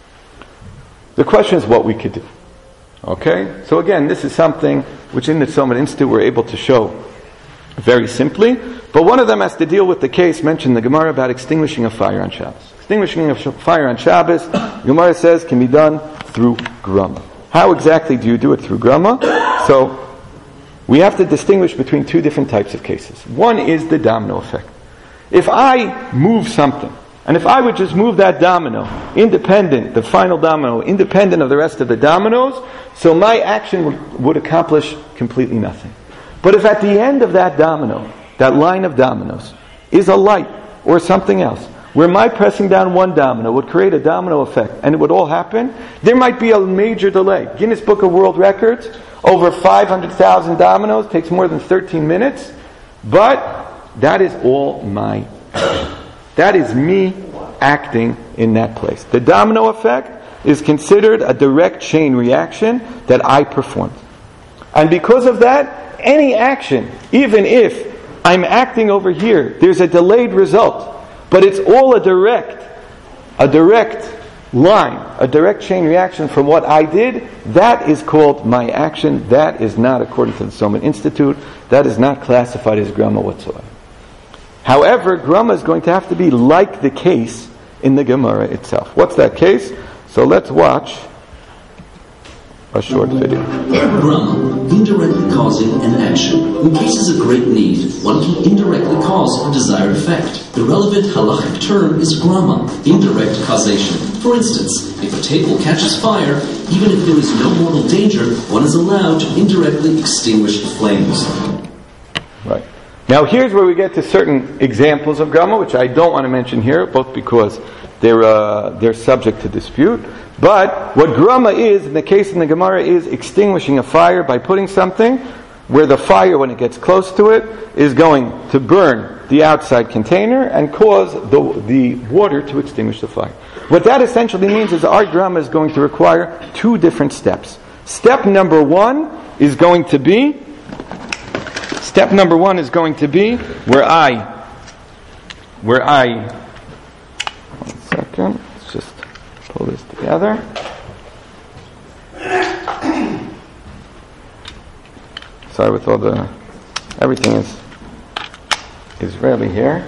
The question is what we could do. Okay? So again, this is something which in the Tzomah Institute we're able to show very simply, but one of them has to deal with the case mentioned in the Gemara about extinguishing a fire on Shabbos. Extinguishing a fire on Shabbos, Gemara says, can be done through grama. How exactly do you do it through grama? So, we have to distinguish between two different types of cases. One is the domino effect. If I move something, and if I would just move that domino, independent, the final domino, independent of the rest of the dominoes, so my action would, would accomplish completely nothing. But if at the end of that domino, that line of dominoes, is a light or something else, where my pressing down one domino would create a domino effect, and it would all happen, there might be a major delay. Guinness Book of World Records, over five hundred thousand dominoes, takes more than thirteen minutes, but that is all my action. That is me acting in that place. The domino effect is considered a direct chain reaction that I performed. And because of that, any action, even if I'm acting over here, there's a delayed result, but it's all a direct, a direct line, a direct chain reaction from what I did, that is called my action. That is not, according to the Tzomah Institute, that is not classified as grama whatsoever. However, grama is going to have to be like the case in the Gemara itself. What's that case? So let's watch a short video. Grama, indirectly causing an action. In cases of great need, one can indirectly cause a desired effect. The relevant halachic term is grama, indirect causation. For instance, if a table catches fire, even if there is no mortal danger, one is allowed to indirectly extinguish the flames. Right. Now here's where we get to certain examples of grama, which I don't want to mention here, both because they're uh, they're subject to dispute. But what grama is, in the case in the Gemara, is extinguishing a fire by putting something where the fire, when it gets close to it, is going to burn the outside container and cause the the water to extinguish the fire. What that essentially means is our grama is going to require two different steps. Step number one is going to be Step number one is going to be where I, where I, one second, let's just pull this together. Sorry with all the, everything is Israeli here.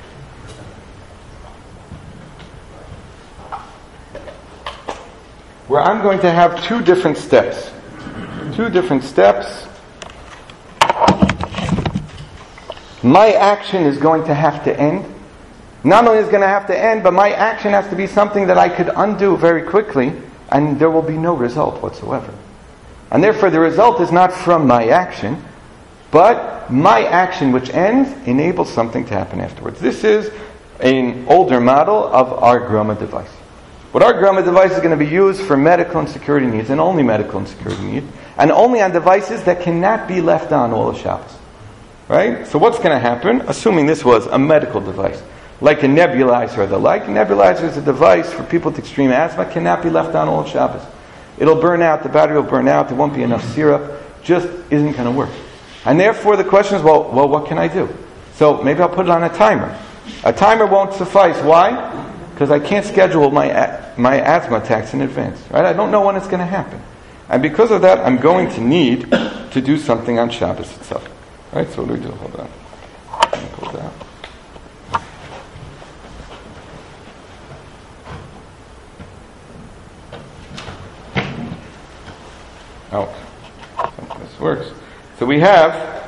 Where I'm going to have two different steps. Two different steps. My action is going to have to end. Not only is it going to have to end, but my action has to be something that I could undo very quickly, and there will be no result whatsoever. And therefore the result is not from my action, but my action which ends enables something to happen afterwards. This is an older model of our grama device. What our grama device is going to be used for medical and security needs, and only medical and security needs, and only on devices that cannot be left on all of Shabbos. Right? So what's going to happen, assuming this was a medical device, like a nebulizer or the like? A nebulizer is a device for people with extreme asthma, cannot be left on all of Shabbos. It'll burn out, the battery will burn out, there won't be enough syrup, just isn't going to work. And therefore the question is, well, well, what can I do? So maybe I'll put it on a timer. A timer won't suffice. Why? Because I can't schedule my my asthma attacks in advance. Right? I don't know when it's going to happen. And because of that, I'm going to need to do something on Shabbos itself. Right, so what do we do? Hold on. Let me pull that. Oh, this works. So we have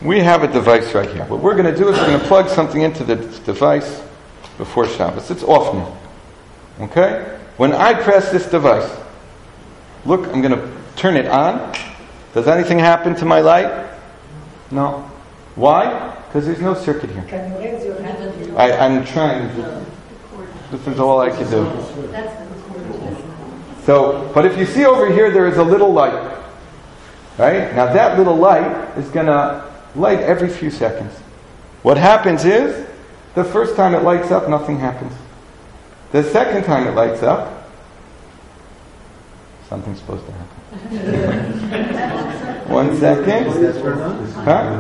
we have a device right here. What we're going to do is we're going to plug something into the device before Shabbos. It's off now. Okay? When I press this device, look, I'm going to turn it on. Does anything happen to my light? No. Why? Because there's no circuit here. Can you raise your hand? I, I'm trying. This is all I can do. So, but if you see over here, there is a little light. Right? Now that little light is going to light every few seconds. What happens is, the first time it lights up, nothing happens. The second time it lights up, something's supposed to happen. One second. Huh?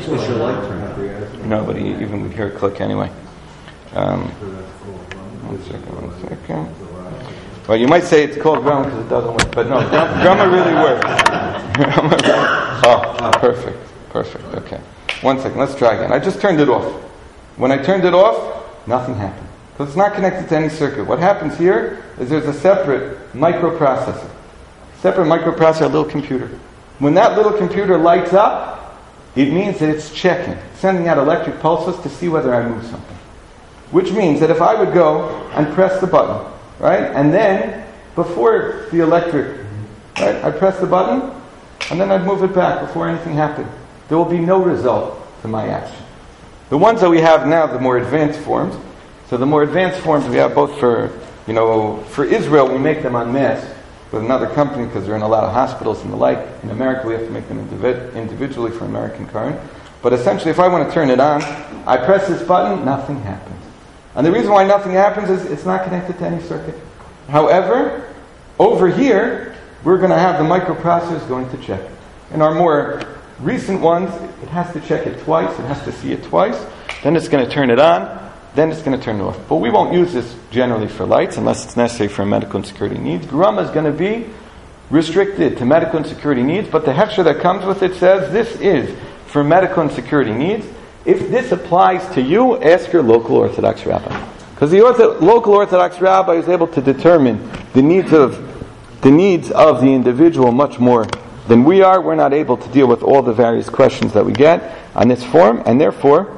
No, but even we hear a click anyway. Um, one second, one second. Well, you might say it's called Grumma because it doesn't work, but no, Grumma really works. Oh, perfect, perfect, okay. One second, let's try again. I just turned it off. When I turned it off, nothing happened. Because it's not connected to any circuit. What happens here is there's a separate microprocessor. Separate microprocessor, a little computer. When that little computer lights up, it means that it's checking, sending out electric pulses to see whether I move something. Which means that if I would go and press the button, right, and then before the electric, right, I press the button, and then I'd move it back before anything happened, there will be no result to my action. The ones that we have now, the more advanced forms, so the more advanced forms we have both for, you know, for Israel, we make them en masse with another company because they're in a lot of hospitals and the like. In America, we have to make them individ- individually for American current. But essentially, if I want to turn it on, I press this button, nothing happens. And the reason why nothing happens is it's not connected to any circuit. However, over here, we're going to have the microprocessors going to check. In our more recent ones, it has to check it twice, it has to see it twice, then it's going to turn it on, then it's going to turn it off. But we won't use this generally for lights unless it's necessary for medical and security needs. Grumma is going to be restricted to medical and security needs, but the hefsher that comes with it says this is for medical and security needs. If this applies to you, ask your local Orthodox rabbi. Because the ortho- local Orthodox rabbi is able to determine the needs of the needs of the individual much more than we are. We're not able to deal with all the various questions that we get on this form, and therefore,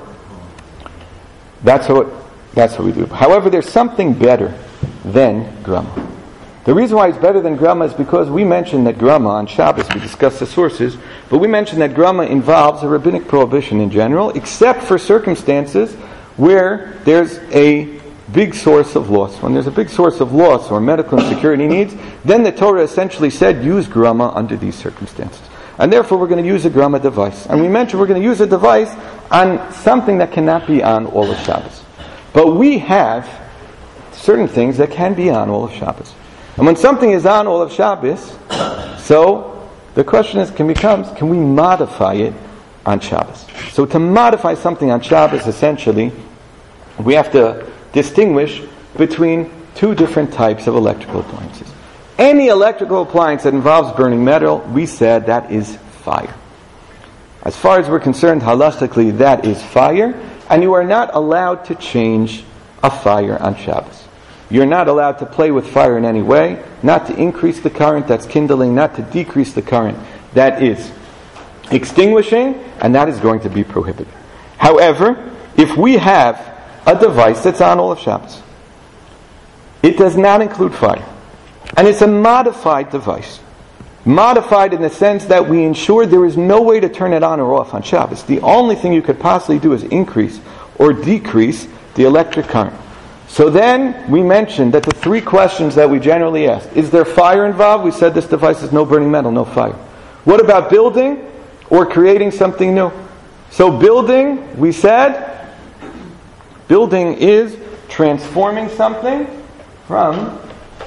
that's what that's what we do. However, there's something better than Grumma. The reason why it's better than Grumma is because we mentioned that Grumma on Shabbos, we discussed the sources, but we mentioned that Grumma involves a rabbinic prohibition in general, except for circumstances where there's a big source of loss. When there's a big source of loss or medical and security needs, then the Torah essentially said use Grumma under these circumstances. And therefore we're going to use a Grumma device. And we mentioned we're going to use a device on something that cannot be on all of Shabbos. But we have certain things that can be on all of Shabbos. And when something is on all of Shabbos, so the question is, can becomes, can we modify it on Shabbos? So to modify something on Shabbos, essentially, we have to distinguish between two different types of electrical appliances. Any electrical appliance that involves burning metal, we said that is fire. As far as we're concerned, halachically, that is fire, and you are not allowed to change a fire on Shabbos. You're not allowed to play with fire in any way, not to increase the current that's kindling, not to decrease the current that is extinguishing, and that is going to be prohibited. However, if we have a device that's on all of Shabbos, it does not include fire, and it's a modified device. Modified in the sense that we ensure there is no way to turn it on or off on Shabbos. The only thing you could possibly do is increase or decrease the electric current. So then we mentioned that the three questions that we generally ask: is there fire involved? We said this device is no burning metal, no fire. What about building or creating something new? So building, we said, building is transforming something from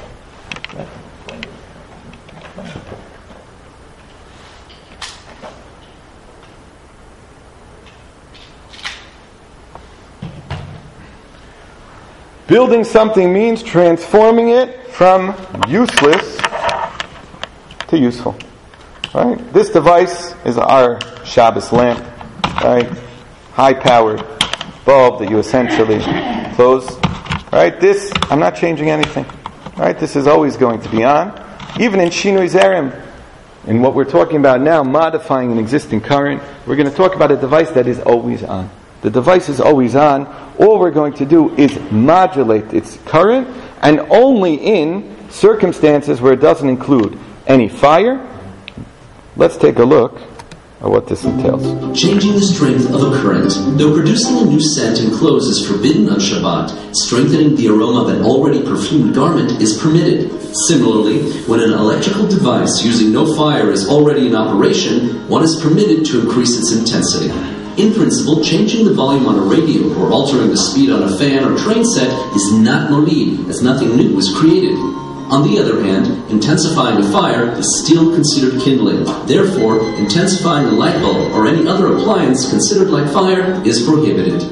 Building something means transforming it from useless to useful. Right? This device is our Shabbos lamp, right? High-powered bulb that you essentially close. Right? This, I'm not changing anything. Right? This is always going to be on. Even in Shinui Zerim, in what we're talking about now, modifying an existing current, we're going to talk about a device that is always on. The device is always on. All we're going to do is modulate its current, and only in circumstances where it doesn't include any fire. Let's take a look at what this entails. Changing the strength of a current. Though producing a new scent in clothes is forbidden on Shabbat, strengthening the aroma of an already perfumed garment is permitted. Similarly, when an electrical device using no fire is already in operation, one is permitted to increase its intensity. In principle, changing the volume on a radio or altering the speed on a fan or train set is not morid, as nothing new was created. On the other hand, intensifying a fire is still considered kindling. Therefore, intensifying a light bulb or any other appliance considered like fire is prohibited.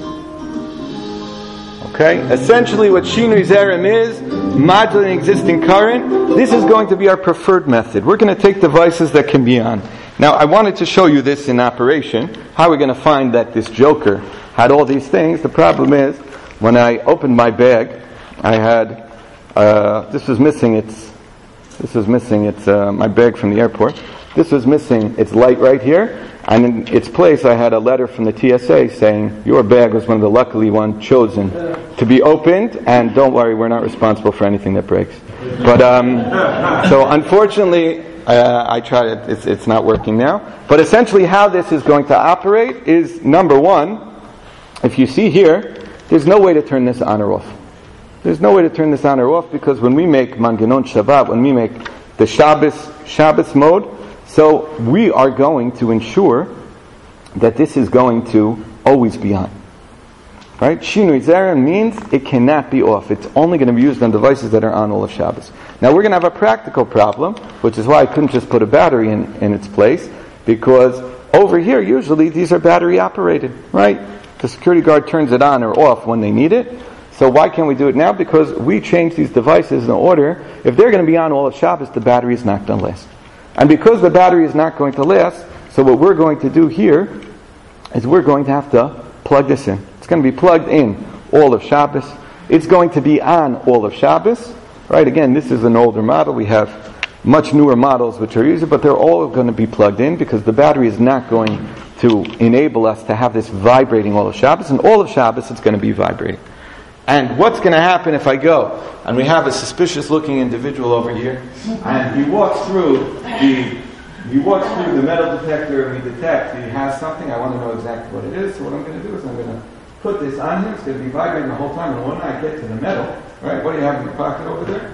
Okay, essentially what Shinui Zerem is, modulating existing current, this is going to be our preferred method. We're going to take devices that can be on. Now, I wanted to show you this in operation. How are we going to find that this Joker had all these things? The problem is, when I opened my bag, I had, uh, this was missing its, this was missing its, uh, my bag from the airport. This was missing its light right here. And in its place, I had a letter from the T S A saying, your bag was one of the luckily one chosen to be opened, and don't worry, we're not responsible for anything that breaks. But, um, so unfortunately, uh, I tried it, it's, it's not working now. But essentially how this is going to operate is, number one, if you see here, there's no way to turn this on or off. There's no way to turn this on or off, because when we make Manganon Shabbat, when we make the Shabbos, Shabbos mode, so we are going to ensure that this is going to always be on. Right? Shinui Zerem means it cannot be off. It's only going to be used on devices that are on all of Shabbos. Now we're going to have a practical problem, which is why I couldn't just put a battery in, in its place, because over here usually these are battery operated, right? The security guard turns it on or off when they need it. So why can't we do it now? Because we change these devices in order, if they're going to be on all of Shabbos, the battery is not going to last. And because the battery is not going to last, so what we're going to do here is we're going to have to plug this in. It's going to be plugged in all of Shabbos. It's going to be on all of Shabbos. Right? Again, this is an older model. We have much newer models which are easier, but they're all going to be plugged in because the battery is not going to enable us to have this vibrating all of Shabbos. And all of Shabbos it's going to be vibrating. And what's going to happen if I go and we have a suspicious-looking individual over here, and he walks through the he walks through the metal detector and we detect he has something. I want to know exactly what it is. So what I'm going to do is I'm going to put this on here. It's going to be vibrating the whole time. And when I get to the metal, right? What do you have in your pocket over there?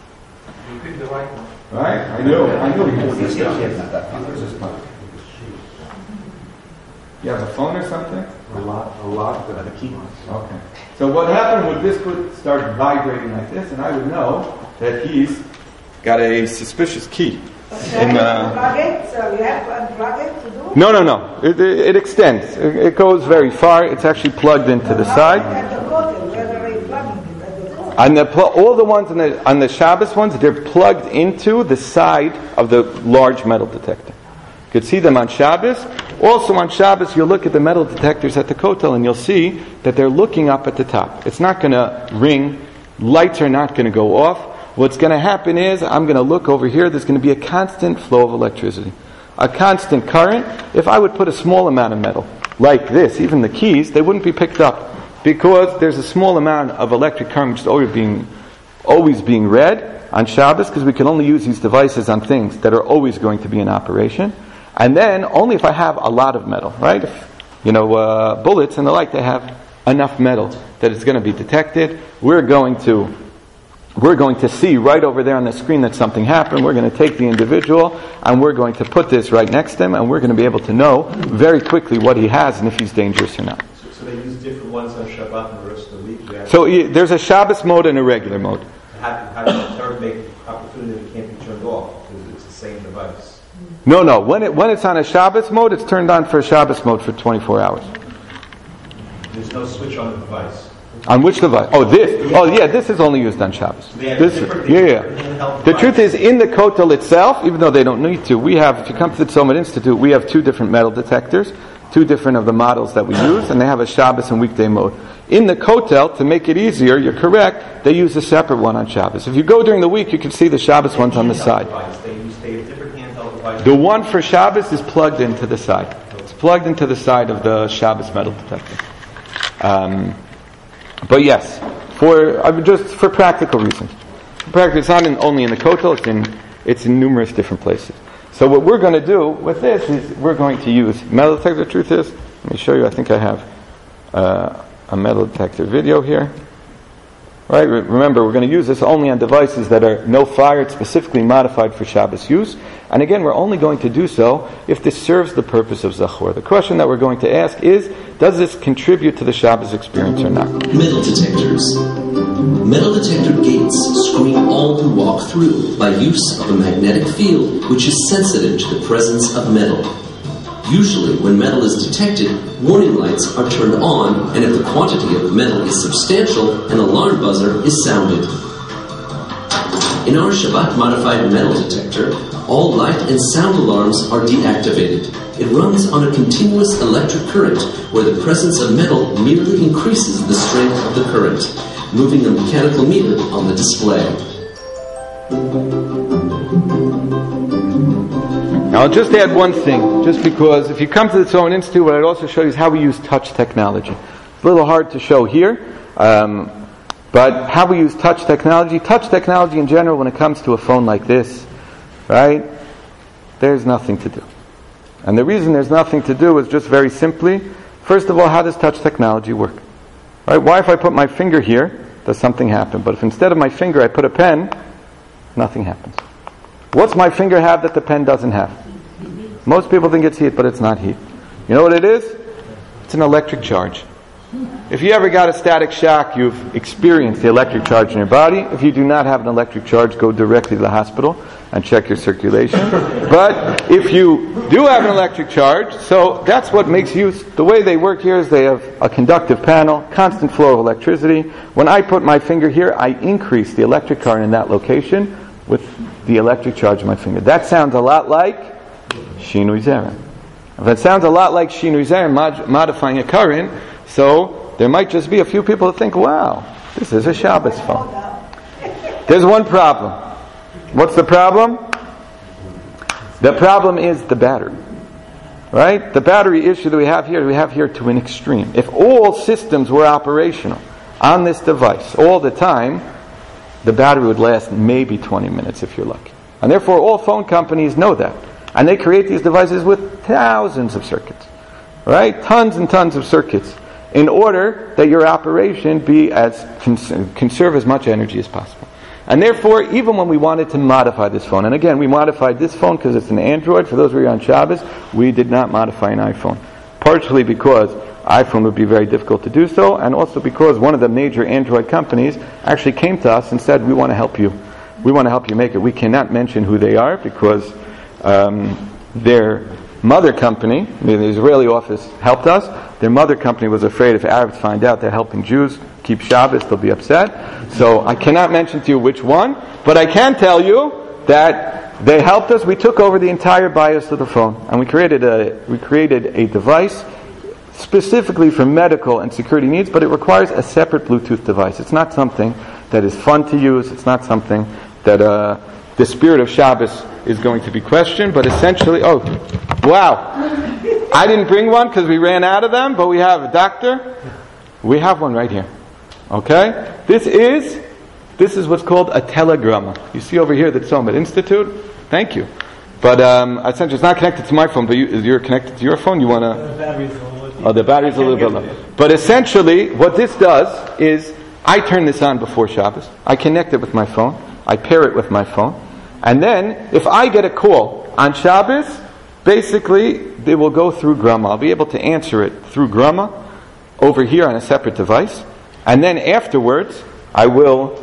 You picked the right one. Right? I knew. I knew he was this guy. You have a phone or something? A lot, a lot of the key. Okay. So what happened would this would start vibrating like this, and I would know that he's got a suspicious key. So In, you uh, have to unplug it, so you have to unplug it to do it? No, no, no. It, it, it extends. It, it goes very far. It's actually plugged into the side. At the kotel, where are they plugging it? At the kotel? On the pl- all the ones on the on the Shabbos ones, they're plugged into the side of the large metal detector. You could see them on Shabbos. Also on Shabbos, you'll look at the metal detectors at the kotel and you'll see that they're looking up at the top. It's not going to ring. Lights are not going to go off. What's going to happen is, I'm going to look over here, there's going to be a constant flow of electricity. A constant current. If I would put a small amount of metal, like this, even the keys, they wouldn't be picked up. Because there's a small amount of electric current which is always being, always being read on Shabbos, because we can only use these devices on things that are always going to be in operation. And then, only if I have a lot of metal, right? If, you know, uh, bullets and the like, they have enough metal that it's going to be detected. We're going to, we're going to see right over there on the screen that something happened. We're going to take the individual and we're going to put this right next to him, and we're going to be able to know very quickly what he has and if he's dangerous or not. So, so they use different ones on Shabbat and the rest of the week? Yeah. So e- there's a Shabbos mode and a regular mode. How, how does the Torah make opportunity that it can't be turned off? Because it's the same device. No, no. When it when it's on a Shabbos mode, it's turned on for a Shabbos mode for twenty-four hours. There's no switch on the device. On which device? Oh, this. Oh, yeah. This is only used on Shabbos. This, yeah, yeah. The truth is, in the kotel itself, even though they don't need to, we have. If you come to the Tzomah Institute, we have two different metal detectors, two different of the models that we use, and they have a Shabbos and weekday mode. In the kotel, to make it easier, you're correct. They use a separate one on Shabbos. If you go during the week, you can see the Shabbos ones on the side. They use they have different handheld The one for Shabbos is plugged into the side. It's plugged into the side of the Shabbos metal detector. Um, but yes, for uh, just for practical reasons. Practically, it's not in, only in the kotel. It's in it's in numerous different places. So what we're going to do with this is we're going to use metal detector. The truth is, let me show you. I think I have uh, a metal detector video here. Right? Remember, we're going to use this only on devices that are no fire. It's specifically modified for Shabbos use. And again, we're only going to do so if this serves the purpose of Zachor. The question that we're going to ask is, does this contribute to the Shabbos experience or not? Metal detectors. Metal detector gates screen all who walk through by use of a magnetic field which is sensitive to the presence of metal. Usually, when metal is detected, warning lights are turned on, and if the quantity of the metal is substantial, an alarm buzzer is sounded. In our Shabbat-modified metal detector, all light and sound alarms are deactivated. It runs on a continuous electric current, where the presence of metal merely increases the strength of the current, moving the mechanical meter on the display. Now, I'll just add one thing, just because if you come to the Tzolman Institute, what I'd also show you is how we use touch technology. It's a little hard to show here, um, but how we use touch technology. Touch technology in general, when it comes to a phone like this, right, there's nothing to do. And the reason there's nothing to do is just very simply, first of all, how does touch technology work? Right? Why if I put my finger here, does something happen? But if instead of my finger I put a pen, nothing happens. What's my finger have that the pen doesn't have? Most people think it's heat, but it's not heat. You know what it is? It's an electric charge. If you ever got a static shock, you've experienced the electric charge in your body. If you do not have an electric charge, go directly to the hospital and check your circulation. But if you do have an electric charge, so that's what makes use. The way they work here is they have a conductive panel, constant flow of electricity. When I put my finger here, I increase the electric current in that location with the electric charge of my finger. That sounds a lot like Shinui Zerem. If it sounds a lot like Shinui Zerem, mod- modifying a current, so there might just be a few people who think, wow, this is a Shabbos phone. There's one problem. What's the problem? The problem is the battery. Right? The battery issue that we have here, we have here to an extreme. If all systems were operational on this device all the time, the battery would last maybe twenty minutes if you're lucky. And therefore all phone companies know that. And they create these devices with thousands of circuits. Right? Tons and tons of circuits. In order that your operation be as cons- conserve as much energy as possible. And therefore, even when we wanted to modify this phone, and again, we modified this phone because it's an Android. For those who are on Shabbos, we did not modify an iPhone. Partially because iPhone would be very difficult to do so, and also because one of the major Android companies actually came to us and said, we want to help you. We want to help you make it. We cannot mention who they are because um, their mother company, the Israeli office, helped us. Their mother company was afraid if Arabs find out they're helping Jews keep Shabbos, they'll be upset. So I cannot mention to you which one, but I can tell you that they helped us. We took over the entire BIOS of the phone, and we created a we created a device specifically for medical and security needs, but it requires a separate Bluetooth device. It's not something that is fun to use. It's not something that uh, the spirit of Shabbos is going to be questioned, but essentially, oh, wow. I didn't bring one because we ran out of them, but we have a doctor. We have one right here. Okay? This is this is what's called a telegramma. You see over here the Tzolman Institute. Thank you. But um, essentially, it's not connected to my phone, but you, you're connected to your phone. You want to... The battery's a little... Oh, the battery's a little bit low. But essentially, what this does is, I turn this on before Shabbos. I connect it with my phone. I pair it with my phone. And then, if I get a call on Shabbos, basically, they will go through Grama. I'll be able to answer it through Grama over here on a separate device. And then afterwards, I will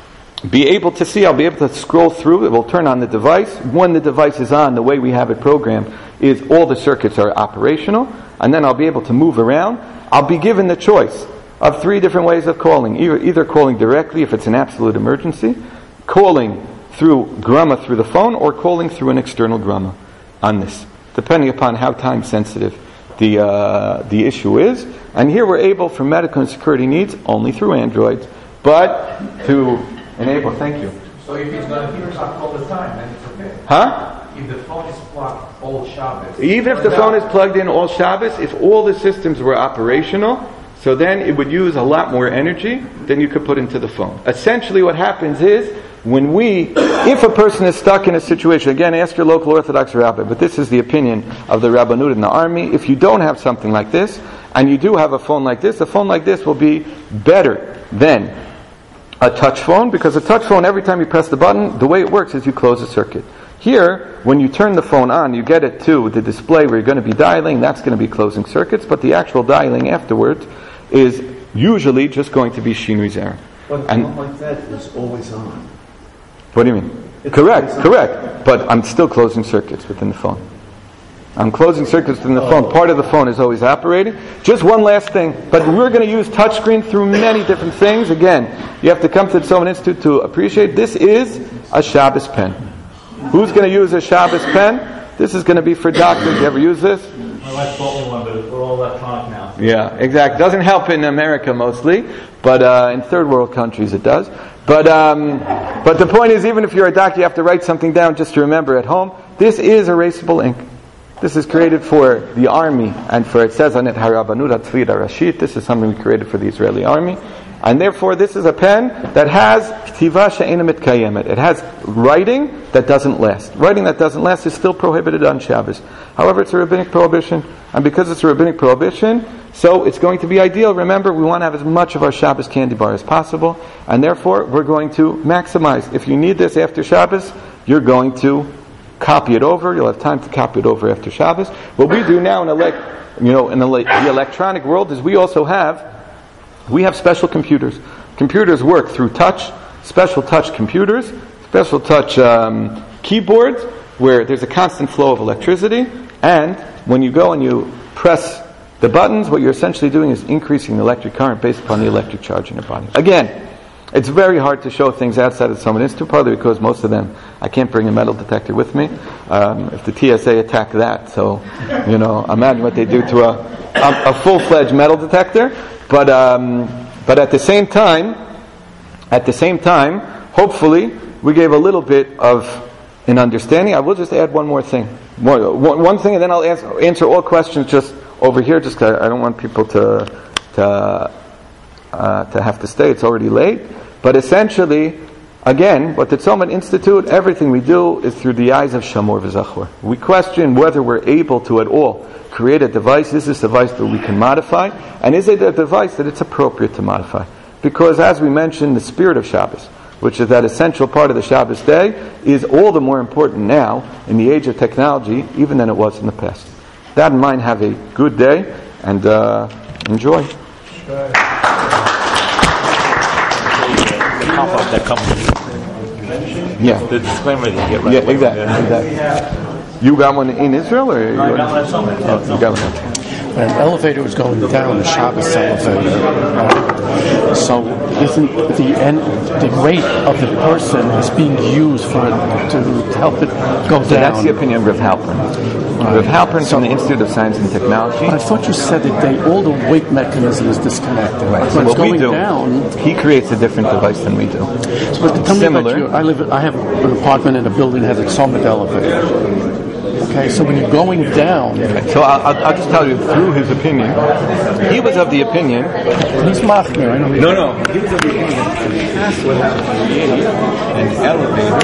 be able to see, I'll be able to scroll through, it will turn on the device. When the device is on, the way we have it programmed is all the circuits are operational, and then I'll be able to move around. I'll be given the choice of three different ways of calling. Either, either calling directly if it's an absolute emergency, calling through Grama through the phone, or calling through an external Grama on this, depending upon how time sensitive the uh, the issue is. And here we're able, for medical and security needs, only through Androids, but to enable, thank you. So if he's going to hear us all the time, then it's okay. Huh? if the phone is plugged all Shabbos. Even if the phone is plugged in all Shabbos, if all the systems were operational, so then it would use a lot more energy than you could put into the phone. Essentially what happens is, when we, if a person is stuck in a situation, again, ask your local Orthodox rabbi, but this is the opinion of the Rabbanut in the army, if you don't have something like this, and you do have a phone like this, a phone like this will be better than a touch phone, because a touch phone, every time you press the button, the way it works is you close a circuit. Here, when you turn the phone on, you get it to the display where you're going to be dialing, that's going to be closing circuits, but the actual dialing afterwards is usually just going to be Shinui Zera. But and phone like that is always on. What do you mean? It's correct, always on. correct. But I'm still closing circuits within the phone. I'm closing circuits within the phone. Part of the phone is always operating. Just one last thing. But we're going to use touchscreen through many different things. Again, you have to come to the Tzomah Institute to appreciate this is a Shabbos pen. Who's going to use a Shabbos pen? This is going to be for doctors. You ever use this? My wife bought me one, but we're all electronic now. Yeah, exactly. Doesn't help in America mostly, but uh, in third world countries it does. But um, but the point is, even if you're a doctor, you have to write something down just to remember at home. This is erasable ink. This is created for the army, and for, it says on it, Harabbanut Hatzviyut Rashit. This is something we created for the Israeli army. And therefore, this is a pen that has ktiva she'ena mitkayemet. It has writing that doesn't last. Writing that doesn't last is still prohibited on Shabbos. However, it's a rabbinic prohibition, and because it's a rabbinic prohibition, so it's going to be ideal. Remember, we want to have as much of our Shabbos candy bar as possible, and therefore, we're going to maximize. If you need this after Shabbos, you're going to copy it over. You'll have time to copy it over after Shabbos. What we do now in elec- you know, in the, the electronic world is we also have We have special computers. Computers work through touch, special touch computers, special touch um, keyboards, where there's a constant flow of electricity, and when you go and you press the buttons, what you're essentially doing is increasing the electric current based upon the electric charge in your body. Again, it's very hard to show things outside of the Tzomah Institute, partly because most of them, I can't bring a metal detector with me. Um, if the T S A attack that, so, you know, imagine what they do to a, a, a full-fledged metal detector. But um, but at the same time, at the same time, hopefully we gave a little bit of an understanding. I will just add one more thing, one, one thing, and then I'll answer, answer all questions just over here. Just 'cause I don't want people to to uh, to have to stay. It's already late. But essentially, again, what the Tzomah Institute, everything we do is through the eyes of Shamor v'Zachor. We question whether we're able to at all create a device. Is this a device that we can modify? And is it a device that it's appropriate to modify? Because as we mentioned, the spirit of Shabbos, which is that essential part of the Shabbos day, is all the more important now in the age of technology, even than it was in the past. That in mind, have a good day, and uh, enjoy. The pop-up that comes with Yeah. the disclaimer that you get right Yeah, away. exactly. exactly. You got one in Israel, or you, I got one at Summit. oh, you got one? An elevator was going down, the Shabbos elevator. Uh, so isn't the end, the rate of the person is being used for to help it go So down? that's the opinion of Rav Halpern. Right. Rav Halpern So- from the Institute of Science and Technology. I thought you said that they, all the weight mechanism is disconnected. Right. When So it's what we going do, down. he creates a different device than we do. But tell me Similar. about you. I live. I have an apartment in a building that has a summit elevator. Okay, so when you're going down, So I'll, I'll I'll just tell you through his opinion. He was of the opinion. he's mocking me. I know. No, no. He was of the opinion that has to have an elevator.